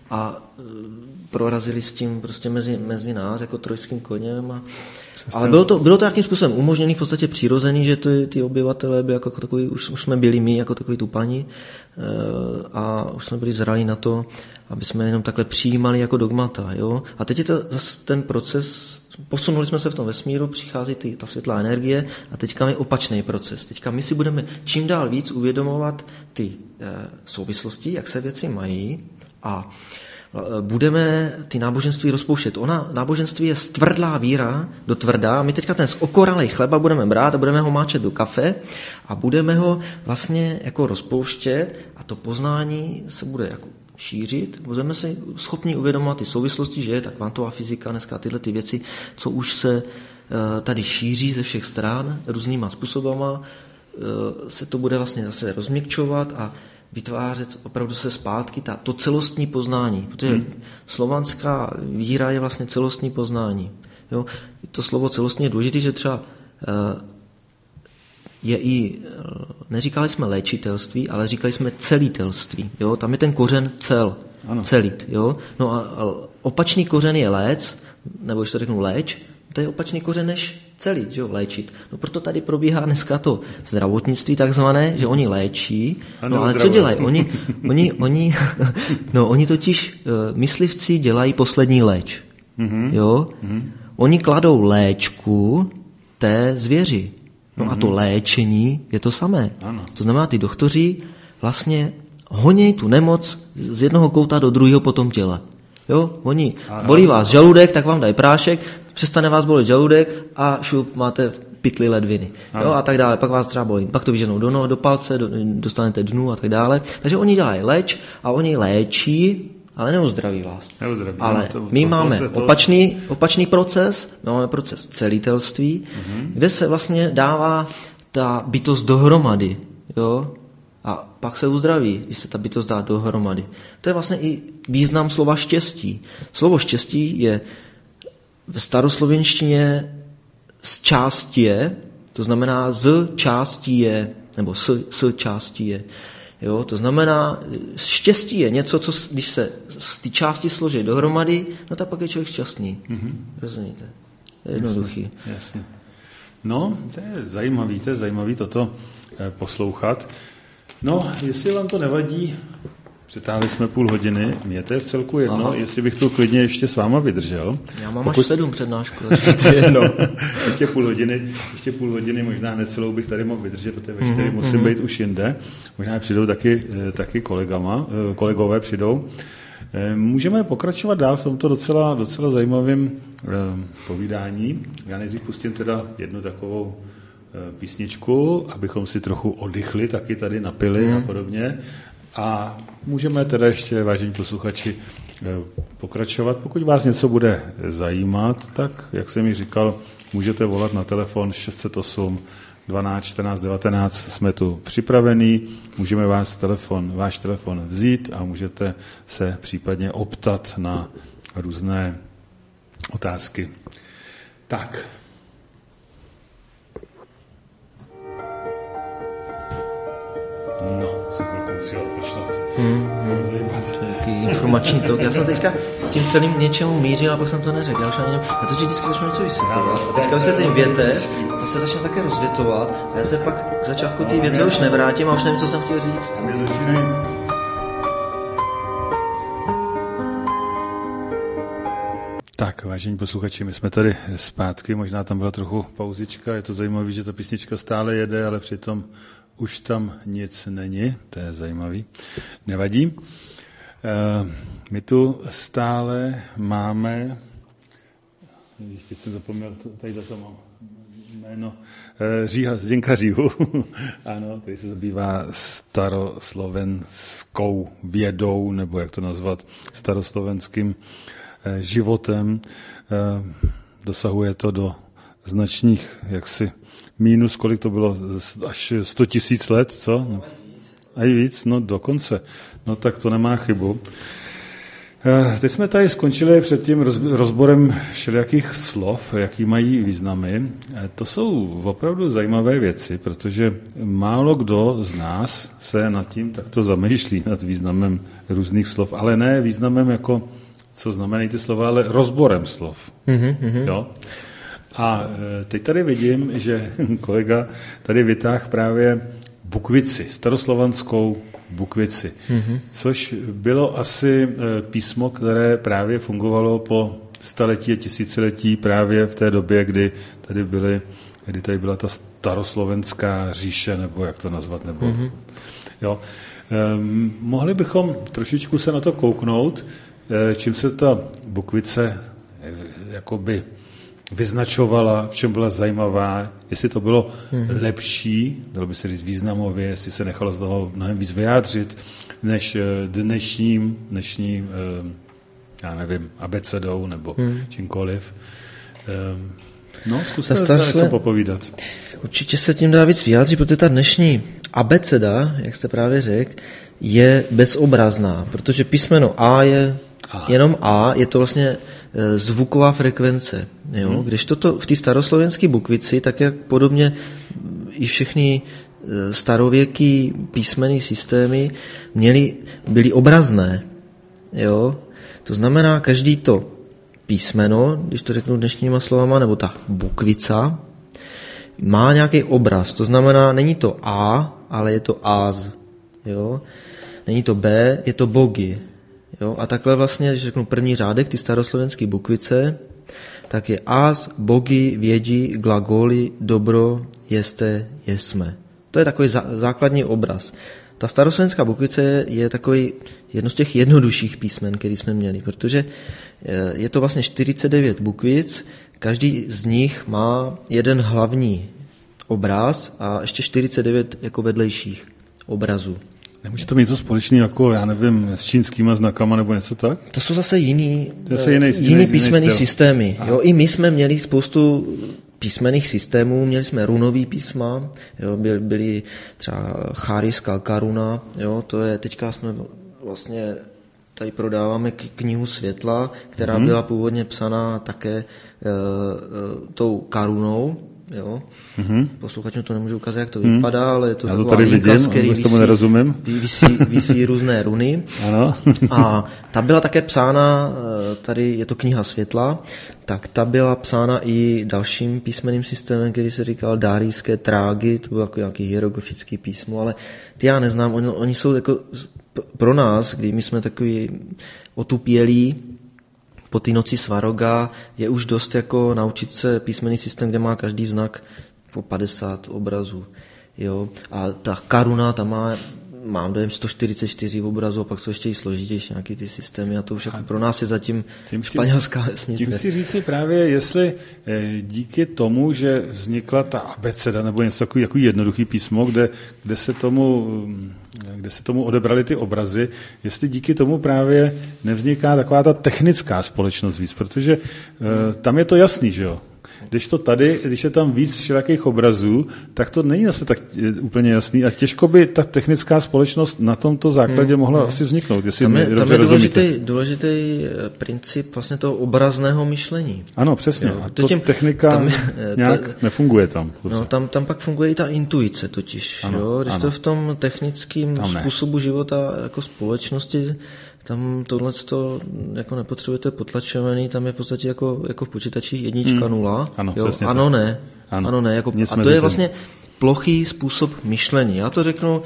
a prorazili s tím prostě mezi nás jako trojským koněm. Ale bylo to nějakým způsobem umožněný, v podstatě přirozený, že ty obyvatelé by jako takový, už jsme byli my jako takový tupani a už jsme byli zralí na to, aby jsme jenom takhle přijímali jako dogmata. Jo? A teď je to zase ten proces, posunuli jsme se v tom vesmíru, přichází ta světlá energie a teďka je opačný proces. Teďka my si budeme čím dál víc uvědomovat ty souvislosti, jak se věci mají a budeme ty náboženství rozpouštět. Náboženství je stvrdlá víra do tvrdá a my teďka ten okoralej chleba budeme brát a budeme ho máčet do kafe a budeme ho vlastně jako rozpouštět a to poznání se bude jako šířit. Budeme si schopni uvědomovat ty souvislosti, že je ta kvantová fyzika, dneska tyhle ty věci, co už se tady šíří ze všech stran různýma způsobama, se to bude vlastně zase rozměkčovat a vytvářet opravdu se zpátky to celostní poznání, protože slovanská víra je vlastně celostní poznání. Jo? To slovo celostní je důležité, že třeba je i, neříkali jsme léčitelství, ale říkali jsme celitelství. Jo? Tam je ten kořen celit. Jo? No a opačný kořen je léc, nebo když to řeknu léč, to je opačný kořen než celit, že jo, léčit. No proto tady probíhá dneska to zdravotnictví takzvané, že oni léčí, no ale co dělají? Oni totiž myslivci dělají poslední léč. Jo? Oni kladou léčku té zvěři. No a to léčení je to samé. To znamená, ty doktoři vlastně honějí tu nemoc z jednoho kouta do druhého po tom těle. Jo, bolí vás žaludek, tak vám dají prášek, přestane vás bolet žaludek a šup, máte v pytli ledviny. Jo, a tak dále, pak vás třeba bolí. Pak to vyženou do nohy, do palce, dostanete dnu a tak dále. Takže oni dělají léč a oni léčí, ale neuzdraví vás. Ale my máme opačný proces, máme proces celitelství, kde se vlastně dává ta bytost dohromady. Jo? A pak se uzdraví, když se ta bytost dá dohromady. To je vlastně i význam slova štěstí. Slovo štěstí je v staroslovenštině z části je, to znamená z části je, nebo s části je. Jo, to znamená, štěstí je něco, co když se z ty části složí dohromady, no tak pak je člověk šťastný. Rozumíte? Je jednoduchý. Jasně. No, to je zajímavý toto poslouchat. No, jestli vám to nevadí, přetáhli jsme půl hodiny, mě to je v celku jedno, jestli bych to klidně ještě s váma vydržel. Já mám až 7 přednášku, to je jedno. ještě půl hodiny, možná hned celou bych tady mohl vydržet, protože ve 4 musím být už jinde. Možná přijdou taky kolegové přijdou. Můžeme pokračovat dál v tomto docela zajímavém povídání. Já nejdřív pustím teda jednu takovou písničku, abychom si trochu oddychli, taky tady napili a podobně. A můžeme teda ještě, vážení posluchači, pokračovat. Pokud vás něco bude zajímat, tak, jak jsem mi říkal, můžete volat na telefon 608 12 14 19. Jsme tu připravení, můžeme váš telefon vzít a můžete se případně optat na různé otázky. Tak. No, si chvilku musí odpočnout. Taký informační tok. Já jsem teďka tím celým něčemu mířil a pak jsem to neřekl. Já totiž vždycky začnu něco vysvětlovat. A teďka vysvětlím větev, to se začne také rozvětovat a já se pak k začátku té větve už nevrátím a už nevím, co jsem chtěl říct. Tak, vážení posluchači, my jsme tady zpátky, možná tam byla trochu pauzička, je to zajímavé, že ta písnička stále jede, ale přitom už tam nic není, to je zajímavý, nevadí. My tu stále máme, teď jsem zapomněl, tady to mám jméno, Zdenka Říhu, ano, který se zabývá staroslovenskou vědou, nebo jak to nazvat, staroslovenským životem. Dosahuje to do značných, jaksi, mínus, kolik to bylo, až 100 000 let, co? A i víc, no dokonce. No tak to nemá chybu. Teď jsme tady skončili před tím rozborem všelijakých slov, jaký mají významy. To jsou opravdu zajímavé věci, protože málo kdo z nás se nad tím takto zamýšlí, nad významem různých slov, ale ne významem jako, co znamenají ty slova, ale rozborem slov. Jo? A teď tady vidím, že kolega tady vytáhl právě bukvici, staroslovanskou bukvici, což bylo asi písmo, které právě fungovalo po staletí a tisíciletí právě v té době, kdy tady byla ta staroslovenská říše, nebo jak to nazvat, nebo jo. Mohli bychom trošičku se na to kouknout, čím se ta bukvice jakoby vyznačovala, v čem byla zajímavá, jestli to bylo lepší, dalo by se říct významově, jestli se nechalo z toho mnohem víc vyjádřit, než dnešní já nevím, abecedou nebo čímkoliv. No, zkuste něco popovídat. Určitě se tím dá víc vyjádřit, protože ta dnešní abeceda, jak jste právě řekl, je bezobrazná, protože písmeno A je jenom A, je to vlastně zvuková frekvence. Jo? Když toto v té staroslovenské bukvici, tak jak podobně i všechny starověký písmenné systémy byly obrazné. Jo? To znamená, každý to písmeno, když to řeknu dnešníma slovama, nebo ta bukvica, má nějaký obraz. To znamená, není to A, ale je to áz. Jo? Není to B, je to bogy. Jo? A takhle vlastně, když řeknu první řádek, ty staroslovenské bukvice, tak je áz, bogy, vědí, glagoli, dobro, jeste, jesme. To je takový základní obraz. Ta staroslovenská bukvice je takový jedno z těch jednodušších písmen, který jsme měli, protože je to vlastně 49 bukvic, každý z nich má jeden hlavní obraz a ještě 49 jako vedlejších obrazů. Nemůže to mít něco společného, jako, já nevím, s čínskýma znakama nebo něco tak? To jsou zase jiný písmenný systémy. Jo, i my jsme měli spoustu písmenných systémů, měli jsme runový písma, jo, byly třeba cháriská karuna, jo, to je, teďka jsme vlastně tady prodáváme knihu světla, která byla původně psaná také tou karunou, jo. Posluchačům to nemůžu ukázat, jak to vypadá, ale je to taková linka, z který visí různé runy. Ano. A ta byla také psána, tady je to kniha světla, tak ta byla psána i dalším písmenným systémem, který se říkal dárijské trágy, to bylo jako nějaký hieroglyfický písmo, ale ty já neznám, oni jsou jako pro nás, kdy my jsme takový otupělí, po té noci Svaroga je už dost jako naučit se písmenný systém, kde má každý znak po 50 obrazů. Jo? A ta karuna, tam mám dojem 144 obrazů, a pak jsou ještě i složitější nějaký ty systémy a to už jako pro nás je zatím španělská vesnice. Tím chci říct si právě, jestli díky tomu, že vznikla ta abeceda nebo něco takový jednoduchý písmo, kde se tomu odebrali ty obrazy, jestli díky tomu právě nevzniká taková ta technická společnost víc, protože tam je to jasný, že jo? Když je tam víc všelijakých obrazů, tak to není zase tak úplně jasný a těžko by ta technická společnost na tomto základě mohla asi vzniknout, jestli tam je rozumíte. důležitý princip vlastně toho obrazného myšlení. Ano, přesně. Jo, a to technika nějak nefunguje tam. No, tam pak funguje i ta intuice totiž. Ano, jo? Když to v tom technickém způsobu života jako společnosti, tam tohleto jako nepotřebujete potlačovaný, tam je v podstatě jako v počítači 1, 0. Ano, jo? Ano, ne. Ano, ne. Jako, a to je vlastně plochý způsob myšlení. Já to řeknu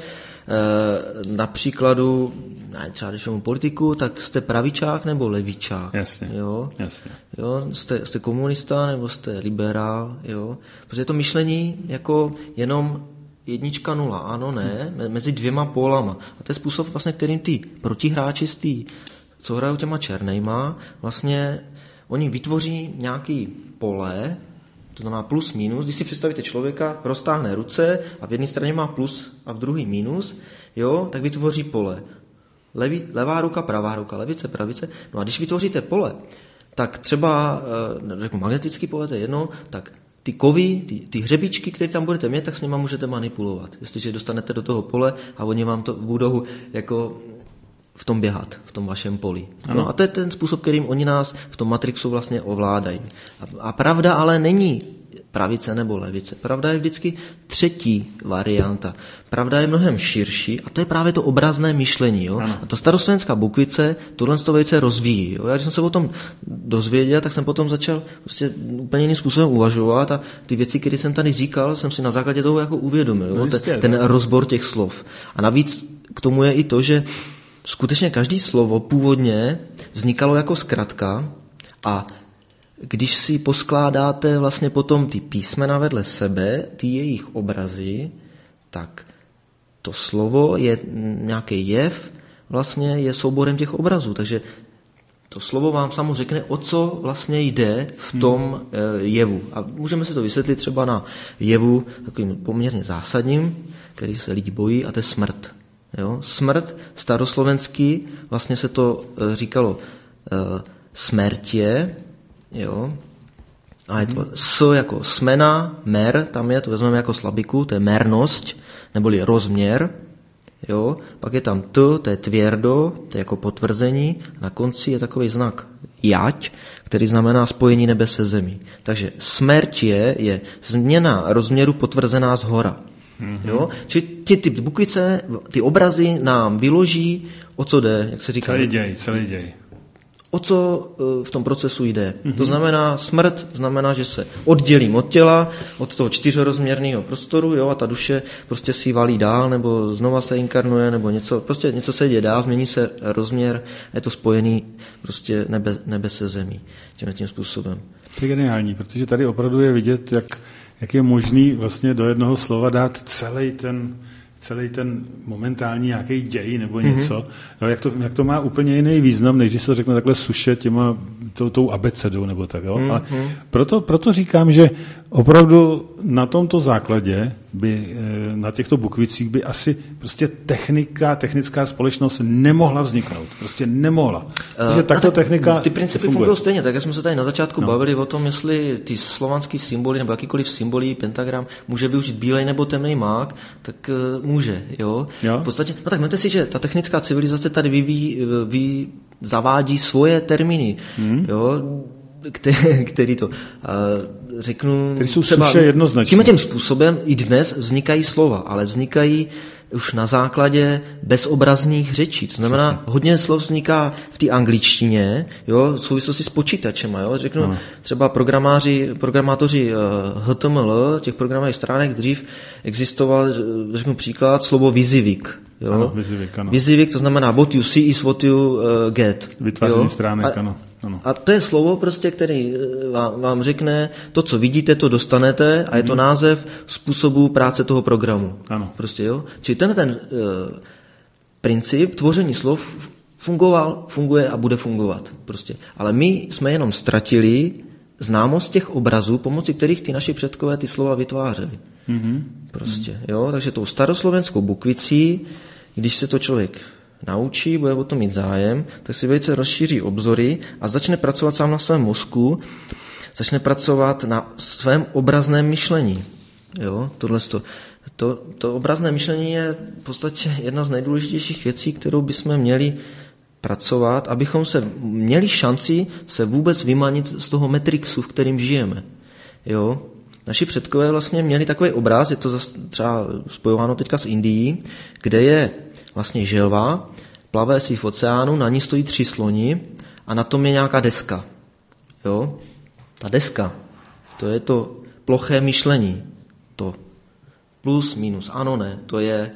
na příkladu, třeba když mám politiku, tak jste pravičák nebo levičák. Jasně. Jo? Jo? Jste komunista nebo jste liberál. Jo? Protože je to myšlení jako jenom 1, 0, ano, ne, mezi dvěma pólama. A to je způsob, vlastně, kterým ty protihráči co hrajou těma černejma, vlastně oni vytvoří nějaký pole, to znamená plus, minus. Když si představíte člověka, roztáhne ruce a v jedné straně má plus a v druhé minus, jo, tak vytvoří pole. Levá ruka, pravá ruka, levice, pravice. No a když vytvoříte pole, tak třeba, řeknu magnetický pole, to je jedno, tak ty kovy, ty hřebičky, které tam budete mít, tak s nima můžete manipulovat. Jestliže dostanete do toho pole a oni vám to budou jako v tom běhat, v tom vašem poli. No a to je ten způsob, kterým oni nás v tom Matrixu vlastně ovládají. A pravda ale není pravice nebo levice. Pravda je vždycky třetí varianta. Pravda je mnohem širší a to je právě to obrazné myšlení. Jo? A ta staroslovenská bukvice tohle velice rozvíjí. Jo? Já když jsem se o tom dozvěděl, tak jsem potom začal prostě úplně jiným způsobem uvažovat a ty věci, které jsem tady říkal, jsem si na základě toho jako uvědomil. No, ten rozbor těch slov. A navíc k tomu je i to, že skutečně každý slovo původně vznikalo jako zkratka a když si poskládáte vlastně potom ty písmena vedle sebe, ty jejich obrazy, tak to slovo je nějaký jev, vlastně je souborem těch obrazů. Takže to slovo vám samo řekne, o co vlastně jde v tom jevu. A můžeme si to vysvětlit třeba na jevu takovým poměrně zásadním, který se lidi bojí, a to je smrt. Jo? Smrt staroslovensky, vlastně se to říkalo smrtě, jo. A je to s jako smena, mer, tam je, to vezmeme jako slabiku, to je mernosť, neboli rozměr, jo. Pak je tam t, to je tvěrdo, to je jako potvrzení, na konci je takový znak jať, který znamená spojení nebe se zemí. Takže smrt je změna rozměru potvrzená zhora. Jo? Čili ty bukvice, ty obrazy nám vyloží, o co jde, jak se říká. Celý děj. O co v tom procesu jde. To znamená, smrt znamená, že se oddělím od těla, od toho čtyřrozměrného prostoru, jo, a ta duše prostě si valí dál, nebo znova se inkarnuje, nebo něco se děje dál, změní se rozměr, je to spojený prostě nebe se zemí tím způsobem. To je geniální, protože tady opravdu je vidět, jak je možný vlastně do jednoho slova dát celý ten momentální nějaký děj nebo něco, jo, jak to má úplně jiný význam, než když se řekne takhle suše tou abecedou nebo tak. Jo? Ale proto říkám, že opravdu na tomto základě by na těchto bukvicích by asi prostě technická společnost nemohla vzniknout. Prostě nemohla. Protože takto technika ty principy fungují stejně, tak jak jsme se tady na začátku bavili o tom, jestli ty slovanský symboly nebo jakýkoliv symboly, pentagram, může využít bílej nebo temný mák, tak může. Jo? V podstatě, no tak mějte si, že ta technická civilizace tady zavádí svoje termíny. Jo? Který to řeknu... Který jsou suše jednoznačně. Tím způsobem i dnes vznikají slova, ale vznikají už na základě bezobrazných řečí. To znamená, hodně slov vzniká v té angličtině, jo, v souvislosti s počítačem. Jo. Řeknu, třeba programátoři HTML, těch programových stránek, dřív existoval, řeknu příklad, slovo vyzivik. Jo. Ano, vyzivik, ano. Vyzivik, to znamená what you see is what you get. Vytváření stránek, ano. A to je slovo, prostě, který vám řekne, to, co vidíte, to dostanete a je to název způsobu práce toho programu. Ano. Prostě, jo? Čili ten princip tvoření slov funguje a bude fungovat. Prostě. Ale my jsme jenom ztratili známost těch obrazů, pomocí kterých ty naši předkové ty slova vytvářeli. Prostě, jo? Takže tou staroslovenskou bukvicí, když se to člověk naučí, bude o tom mít zájem, tak si velice rozšíří obzory a začne pracovat sám na svém mozku, začne pracovat na svém obrazném myšlení. Jo? To obrazné myšlení je v podstatě jedna z nejdůležitějších věcí, kterou bychom měli pracovat, abychom měli šanci se vůbec vymanit z toho matrixu, v kterým žijeme. Jo? Naši předkové vlastně měli takový obraz, je to třeba spojováno teďka s Indií, kde je vlastně želva, plave si v oceánu, na ní stojí 3 sloni a na tom je nějaká deska. Jo? Ta deska, to je to ploché myšlení. To plus, minus, ano, ne, to je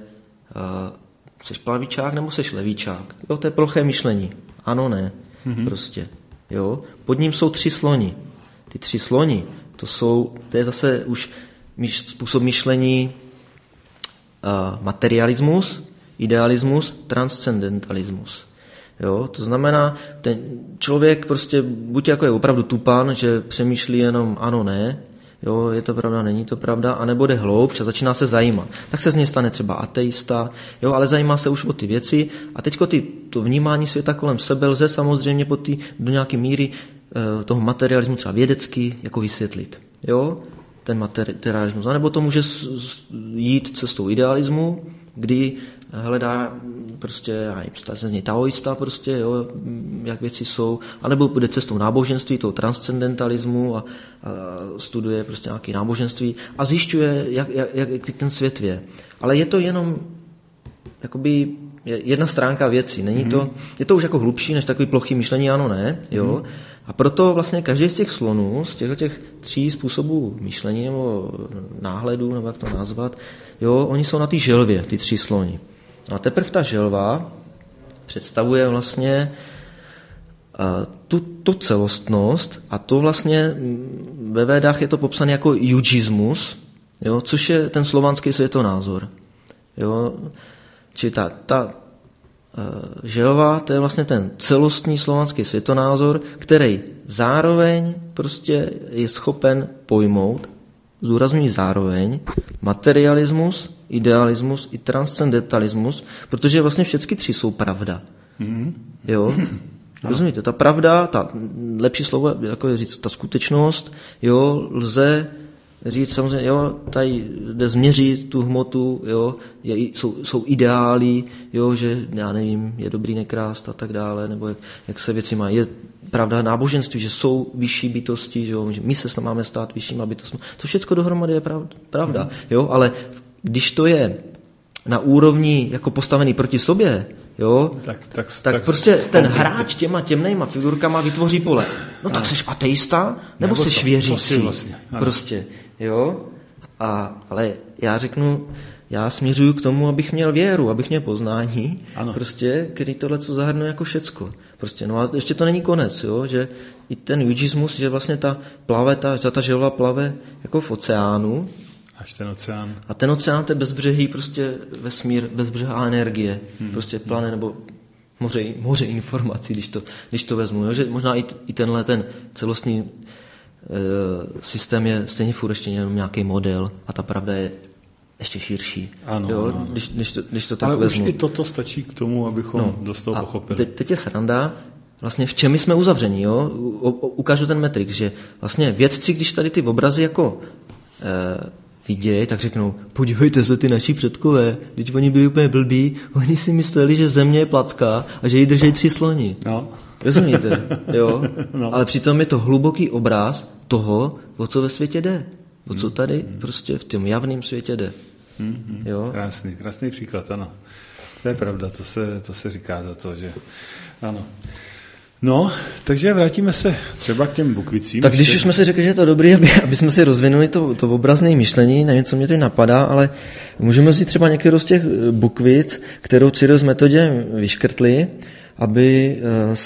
seš plavičák nebo seš levíčák. Jo, to je ploché myšlení. Ano, ne, prostě. Jo? Pod ním jsou 3 sloni. Ty 3 sloni, to je zase už způsob myšlení materialismus, idealismus, transcendentalismus. Jo? To znamená, ten člověk prostě buď jako je opravdu tupan, že přemýšlí jenom ano, ne, jo, je to pravda, není to pravda, anebo jde hloubš a začíná se zajímat. Tak se z něj stane třeba ateista, jo, ale zajímá se už o ty věci a teďko to vnímání světa kolem sebe lze samozřejmě do nějaké míry toho materialismu třeba vědecky jako vysvětlit. Jo? Ten materialismus. A nebo to může jít cestou idealismu, kdy hledá prostě z něj taoista prostě, jo, jak věci jsou, anebo bude cestou náboženství, toho transcendentalismu a studuje prostě nějaké náboženství a zjišťuje, jak ten svět je. Ale je to jenom jakoby jedna stránka věci. Není to, je to už jako hlubší než takový plochý myšlení, ano, ne, jo. A proto vlastně každý z těch slonů, z těch 3 způsobů myšlení nebo náhledu, nebo jak to nazvat, jo, oni jsou na té želvě, ty 3 sloni. A teprve ta želva představuje vlastně tu celostnost a to vlastně ve Védách je to popsané jako judžismus, jo, což je ten slovanský světonázor. Jo. Či ta želva, to je vlastně ten celostní slovanský světonázor, který zároveň prostě je schopen pojmout, zdůrazňuji zároveň, materialismus, idealismus i transcendentalismus, protože vlastně všechny 3 jsou pravda. Jo? Rozumíte? Ta pravda, ta lepší slovo, jako je říct, ta skutečnost, jo, lze říct samozřejmě, jo, tady jde změřit tu hmotu, jo, jsou ideály, jo, že já nevím, je dobrý nekrást a tak dále, nebo jak se věci mají. Je pravda náboženství, že jsou vyšší bytosti, že jo, my se máme stát vyššíma bytostmi. To všechno dohromady je pravda, jo, ale když to je na úrovni jako postavený proti sobě, jo, tak prostě ten hráč těma temnejma figurkama vytvoří pole. No tak seš ateista, nebo seš věřící? Vlastně? Prostě, jo. Ale já řeknu, já směřuju k tomu, abych měl věru, abych měl poznání, prostě, který tohleto zahrnuje jako všecko. Prostě, no a ještě to není konec, jo, že i ten judžismus, že vlastně ta želva plave jako v oceánu. Až ten oceán. A ten oceán, to je bezbřehý prostě vesmír, bezbřehá energie, prostě plane nebo moře informací, když to vezmu. Jo? Že možná i tenhle ten celostní systém je stejně furt ještě jenom nějaký model a ta pravda je ještě širší. Ano, jo? Ano. Když to tak ale vezmu. už i toto stačí k tomu, abychom dost toho pochopili. Teď je sranda, vlastně v čem my jsme uzavření. Jo? Ukážu ten Matrix, že vlastně vědci, když tady ty obrazy jako vidějí, tak řeknou, podívejte se, ty naši předkové, když oni byli úplně blbí, oni si mysleli, že země je placká a že jí drží 3 sloni. No. Rozumíte? Jo? No. Ale přitom je to hluboký obraz toho, o co ve světě jde. O co tady prostě v tom javném světě jde. Jo? Krásný příklad, ano. To je pravda, to se říká za to, že ano. No, takže vrátíme se třeba k těm bukvicím. Tak když už jsme si řekli, že je to dobrý, aby jsme si rozvinuli to obrazné myšlení, nevím, co mě teď napadá, ale můžeme vzít třeba některou z těch bukvic, kterou Cyril s Metodě vyškrtli, aby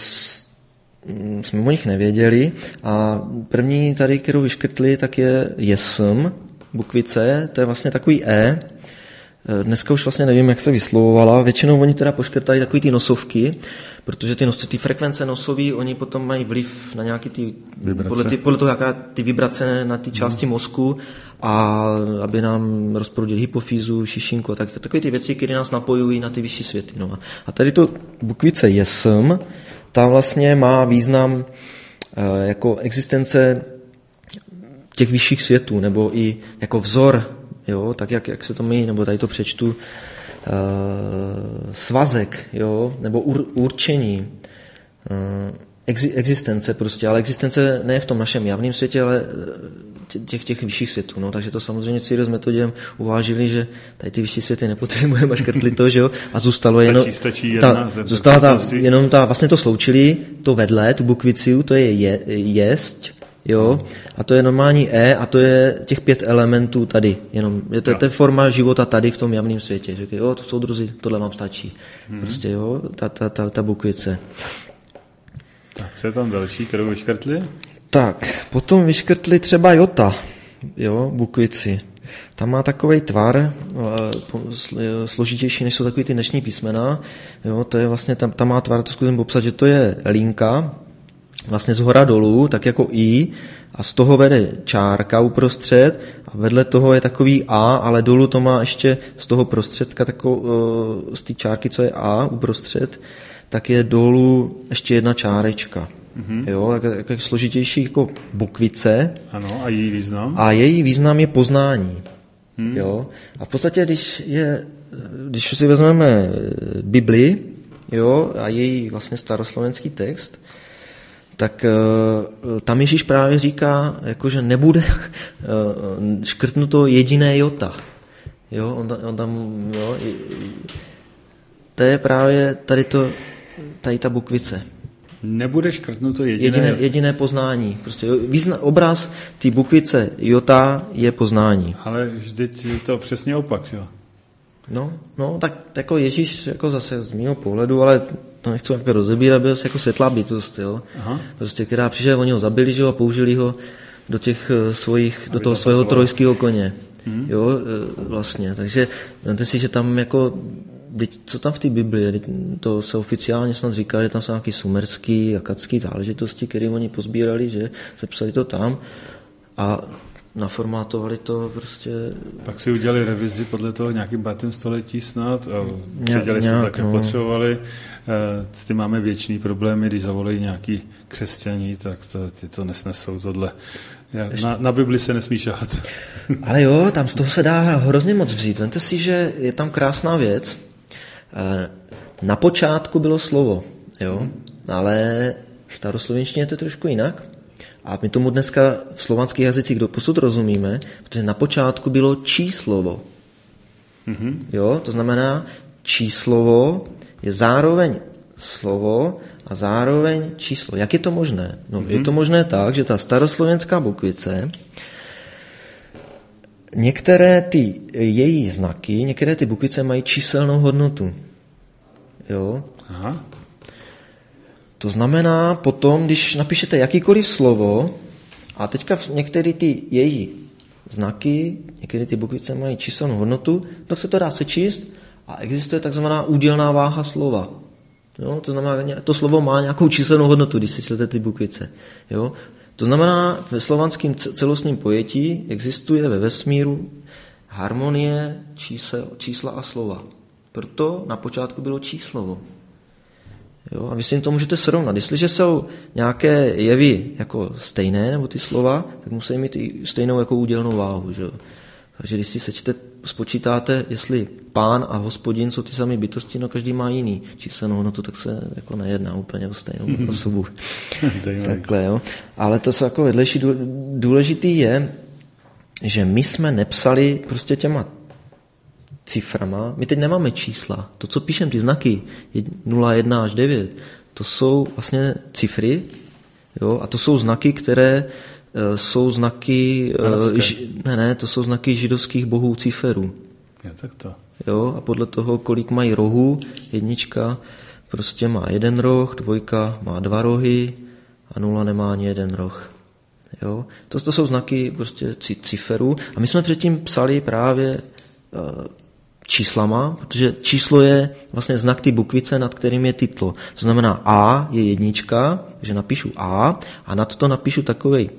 jsme o nich nevěděli. A první tady, kterou vyškrtli, tak je jesm, bukvice, to je vlastně takový E. Dneska už vlastně nevím, jak se vyslovovala. Většinou oni teda poškrtají takový ty nosovky, protože ty frekvence nosový, oni potom mají vliv na nějaký ty podle toho, jaká ty vibrace na ty části mozku a aby nám rozproudili hypofýzu, šišinku a takové ty věci, které nás napojují na ty vyšší světy. No. A tady to bukvice jesm, ta vlastně má význam jako existence těch vyšších světů, nebo i jako vzor, jo, tak jak se to mi, nebo tady to přečtu, svazek, jo, nebo určení, existence prostě, ale existence ne v tom našem javném světě, ale těch vyšších světů, no, takže to samozřejmě Cyril s Metodiem uvážili, že tady ty vyšší světy nepotřebujeme a škrtli to, že jo, a zůstalo jenom vlastně to sloučili, to vedle, tu bukviciu, to je jest, jo, a to je normální E a to je těch 5 elementů tady, jenom, to je forma života tady v tom javném světě, že jo, to jsou druzi, tohle vám stačí, prostě jo, ta bukvice. Tak, co je tam další, kterou vyškrtli? Tak, potom vyškrtli třeba jota, jo, bukvici. Tam má takovej tvar, složitější, než jsou takový ty dnešní písmena, jo, to je vlastně, tam má tvar, to zkusím popsat, že to je linka, vlastně z hora dolů, tak jako I, a z toho vede čárka uprostřed a vedle toho je takový A, ale dolů to má ještě z toho prostředka, z té čárky, co je A uprostřed, tak je dolů ještě jedna čárečka. Jo, jak složitější jako bukvice. Ano, a její význam? A její význam je poznání. Jo. A v podstatě, když je když si vezmeme Bibli, jo, a její vlastně staroslovenský text, tak tam Ježíš právě říká, jako, že nebude škrtnuto jediné jota. Jo, on tam, jo, to je právě tady ta bukvice. Nebude škrtnuto jediné poznání. Prostě obraz té bukvice jota je poznání. Ale vždyť je to přesně opak, jo? No, tak jako Ježíš, jako zase z mého pohledu, ale to nechci jako rozebírat, byl jako světlá bytost, jo? Aha. Prostě, která přišel, oni ho zabili, že jo, a použili ho do těch do toho svého trojského koně. Jo, vlastně. Takže vemte si, že tam jako, co tam v té Biblii, to se oficiálně snad říká, že tam jsou nějaké sumerský, akadský záležitosti, které oni pozbírali, že sepsali to tam a naformátovali to prostě. Tak si udělali revizi podle toho nějakým 5. století snad a předělali si to tak, jak potřebovali. Ty máme věčný problémy, když zavolají nějaký křesťaní, tak ty to nesnesou tohle. Na Bibli se nesmí šahat. Ale jo, tam z toho se dá hrozně moc vzít. Vemte si, že je tam krásná věc. Na počátku bylo slovo, jo, ale v staroslovenštině je to trošku jinak. A my tomu dneska v slovanských jazycích doposud rozumíme, protože na počátku bylo číslovo. Jo, to znamená, číslovo je zároveň slovo a zároveň číslo. Jak je to možné? No, je to možné tak, že ta staroslovenská bukvice, některé ty její znaky, některé ty bukvice mají číselnou hodnotu. Jo? Aha. To znamená potom, když napíšete jakýkoliv slovo a teďka některé ty její znaky, některé ty bukvice mají číselnou hodnotu, tak se to dá sečíst a existuje takzvaná údělná váha slova. Jo? To znamená, to slovo má nějakou číselnou hodnotu, když sečtete ty bukvice. Jo? To znamená, ve slovanském celostním pojetí existuje ve vesmíru harmonie čísla a slova. Proto na počátku bylo číslovo. Jo, a vy si jim to můžete srovnat. Jestliže jsou nějaké jevy jako stejné, nebo ty slova, tak musí mít i stejnou jako údělnou váhu. Že? Takže když si spočítáte, jestli Pán a Hospodin jsou ty samé bytosti, no každý má jiný číselnou hodnotu, tak se jako nejedná úplně o stejnou osobu. Takhle, jo. Ale to jsou jako vedlejší. Důležitý je, že my jsme nepsali prostě těma ciframa. My teď nemáme čísla. To, co píšem, ty znaky 0, 1 až 9, to jsou vlastně cifry, jo, a to jsou znaky, které jsou znaky to jsou znaky židovských bohů ciferů. Je tak to. Jo, a podle toho, kolik mají rohů, 1 prostě má 1 roh, 2 má 2 rohy a 0 nemá ani 1 roh. Jo, to jsou znaky prostě ciferů a my jsme předtím psali právě číslama, protože číslo je vlastně znak ty bukvice, nad kterým je titlo. To znamená A je 1, takže napíšu A a nad to napíšu takovou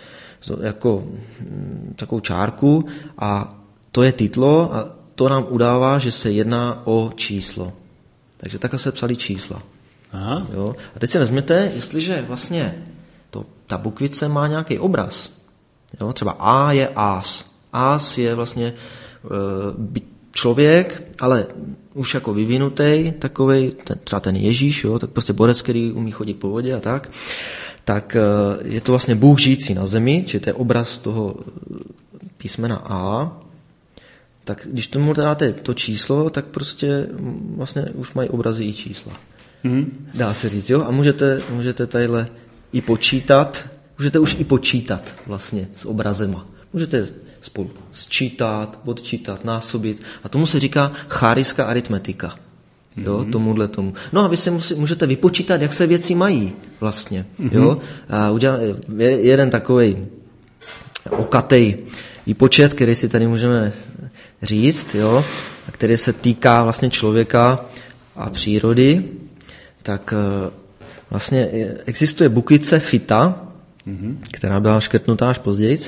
čárku a to je titlo a to nám udává, že se jedná o číslo. Takže takhle se psali čísla. Aha. Jo? A teď si vezměte, jestliže vlastně ta bukvice má nějaký obraz. Jo? Třeba A je ás. Ás je vlastně člověk, ale už jako vyvinutý, takovej, třeba ten Ježíš, jo, tak prostě borec, který umí chodit po vodě a tak je to vlastně Bůh žijící na zemi, či to je obraz toho písmena A, tak když tomu dáte to číslo, tak prostě vlastně už mají obrazy i čísla. Dá se říct, jo, a můžete tadyhle i počítat, můžete už i počítat vlastně s obrazema. Můžete spolu sčítat, odčítat, násobit. A tomu se říká cháriská aritmetika. Jo, tomuhle tomu. No a vy si můžete vypočítat, jak se věci mají vlastně. Jo? A jeden takovej okatej výpočet, který si tady můžeme říct, jo? A který se týká vlastně člověka a přírody, tak vlastně existuje bukvice Fita, která byla škrtnutá až později.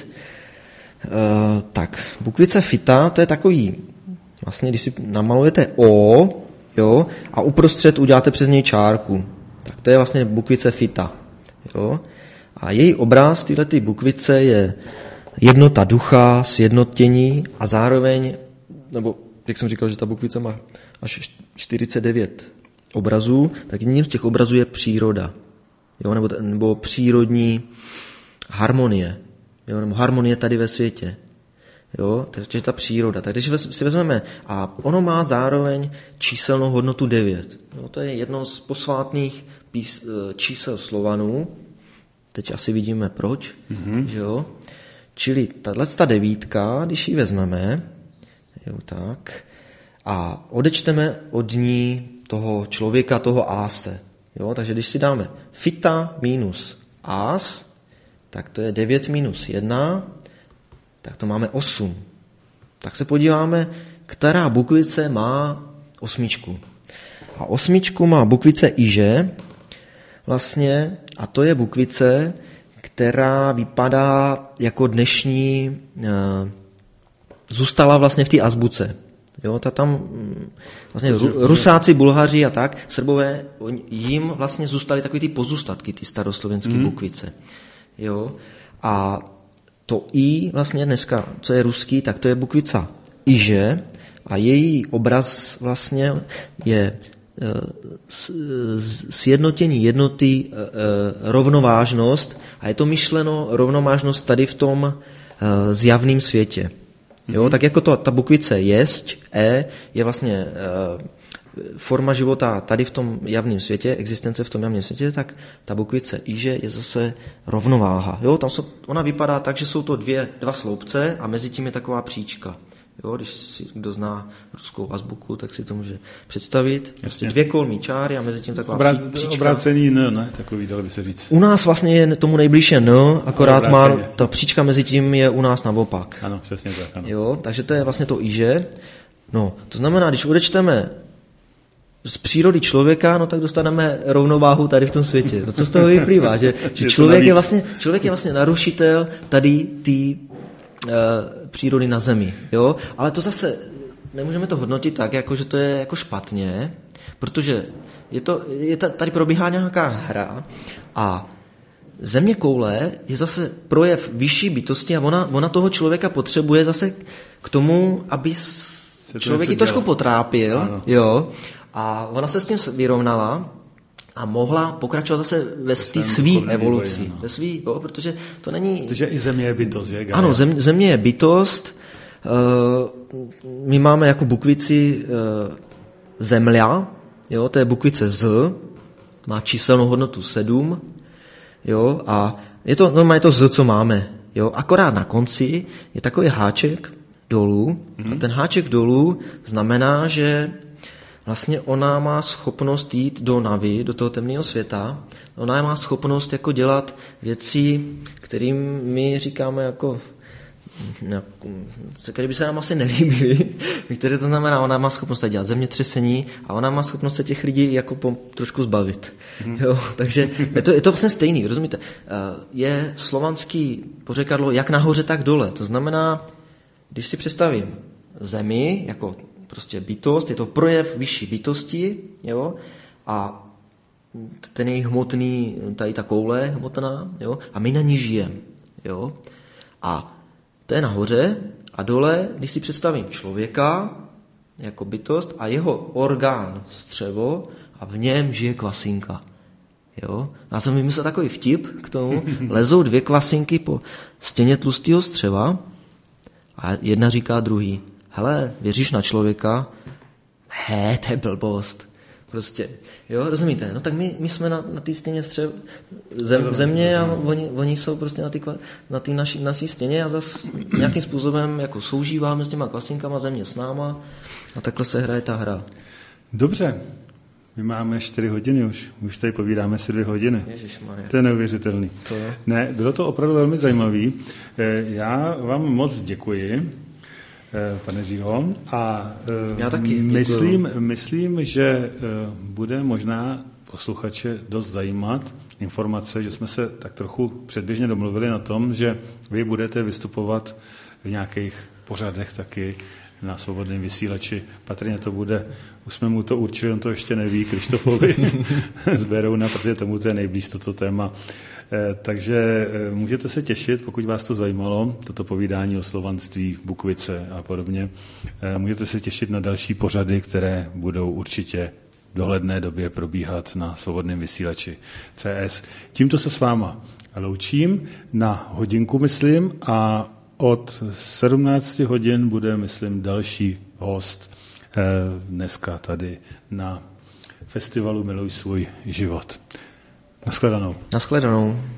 Tak, bukvice Fita, to je takový, vlastně když si namalujete O, jo, a uprostřed uděláte přes něj čárku, tak to je vlastně bukvice Fita, jo. A její obraz této bukvice je jednota ducha, sjednotění a zároveň, nebo jak jsem říkal, že ta bukvice má až 49 obrazů, tak jedním z těch obrazů je příroda, jo? Nebo přírodní harmonie, jo? Nebo harmonie tady ve světě. Jo? Takže ta příroda. Tak když si vezmeme, a ono má zároveň číselnou hodnotu 9. Jo? To je jedno z posvátných čísel Slovanů. Teď asi vidíme proč. Že jo? Čili ta 9, když ji vezmeme, jo, tak, a odečteme od ní toho člověka, toho áse. Jo? Takže když si dáme fita minus ás, tak to je 9 minus 1, tak to máme 8. Tak se podíváme, která bukvice má 8. A 8 má bukvice iže, vlastně, a to je bukvice, která vypadá jako dnešní, zůstala vlastně v té azbuce. Jo, tam vlastně Rusáci, Bulhaři a tak, Srbové, jim vlastně zůstaly takové ty pozůstatky, ty staroslovenské bukvice. Jo, a to I vlastně dneska, co je ruský, tak to je bukvica iže a její obraz vlastně je sjednotění jednoty, rovnovážnost a je to myšleno rovnovážnost tady v tom zjavném světě. Jo, tak jako ta bukvice jest, je vlastně forma života tady v tom javném světě, existence v tom javném světě, tak ta bukvice iže je zase rovnováha. Jo, ona vypadá tak, že jsou to dva sloupce a mezi tím je taková příčka. Jo, když si kdo zná ruskou azbuku, tak si to může představit. Jasně. 2 kolmí čáry a mezi tím taková příčka. Obrácený N, ne? Takový, dalo by se říct. U nás vlastně je tomu nejbližší N, akorát má ta příčka mezi tím je u nás naopak. Ano, přesně tak. Ano. Jo, takže to je vlastně to iže. No, to znamená, když odečteme z přírody člověka, no tak dostaneme rovnováhu tady v tom světě. No, co z toho vyplývá? Že člověk je vlastně narušitel tady ty přírody na zemi. Jo? Ale to zase nemůžeme to hodnotit tak, jako, že to je jako špatně, protože tady probíhá nějaká hra a zeměkoule je zase projev vyšší bytosti a ona toho člověka potřebuje zase k tomu, aby člověk ji trošku potrápil. Jo? A ona se s tím vyrovnala a mohla pokračovat zase ve té svý evoluci. Ve svý, jo, protože to není... Protože i země je bytost, je? Ano, země je bytost. My máme jako bukvici zemля, jo, to je bukvice z, má číselnou hodnotu 7, jo, a je to normálně to z, co máme. Jo, akorát na konci je takový háček dolů. A ten háček dolů znamená, že vlastně ona má schopnost jít do Navi, do toho temného světa. Ona má schopnost jako dělat věci, kterým my říkáme jako, které by se nám asi nelíbily. Které to znamená, ona má schopnost dělat zemětřesení a ona má schopnost se těch lidí jako trošku zbavit. Jo, takže je to vlastně stejný, rozumíte? Je slovanský pořekadlo jak nahoře, tak dole. To znamená, když si představím zemi jako prostě bytost, je to projev vyšší bytosti, jo, a ten je hmotný, tady ta koule hmotná, jo, a my na ní žijeme, jo, a to je nahoře a dole, když si představím člověka jako bytost a jeho orgán střevo a v něm žije kvasinka, jo. Já jsem vymyslel takový vtip k tomu, lezou 2 kvasinky po stěně tlustého střeva a jedna říká druhý: hele, věříš na člověka? To je blbost. Prostě, jo, rozumíte? No tak my jsme na té stěně země a oni jsou prostě na té naší stěně a zase nějakým způsobem jako soužíváme s těma kvasinkama, země s náma a takhle se hraje ta hra. Dobře, my máme 4 hodiny už tady povídáme si 2 hodiny. Ježišmarja. To je neuvěřitelný. To je. Ne, bylo to opravdu velmi zajímavý. Já vám moc děkuji, pane Řího, a já taky myslím, že bude možná posluchače dost zajímat informace, že jsme se tak trochu předběžně domluvili na tom, že vy budete vystupovat v nějakých pořadech taky, na Svobodném vysílači. Patrně to bude, už jsme mu to určili, on to ještě neví, Krištofovi z Berouna, protože tomu to je nejblíž toto téma. Takže můžete se těšit, pokud vás to zajímalo, toto povídání o slovanství, Bukvice a podobně. Můžete se těšit na další pořady, které budou určitě v dohledné době probíhat na Svobodném vysílači CS. Tímto se s váma loučím na hodinku, myslím, a od 17 hodin bude, myslím, další host dneska tady na festivalu Miluj svůj život. Naschledanou. Naschledanou.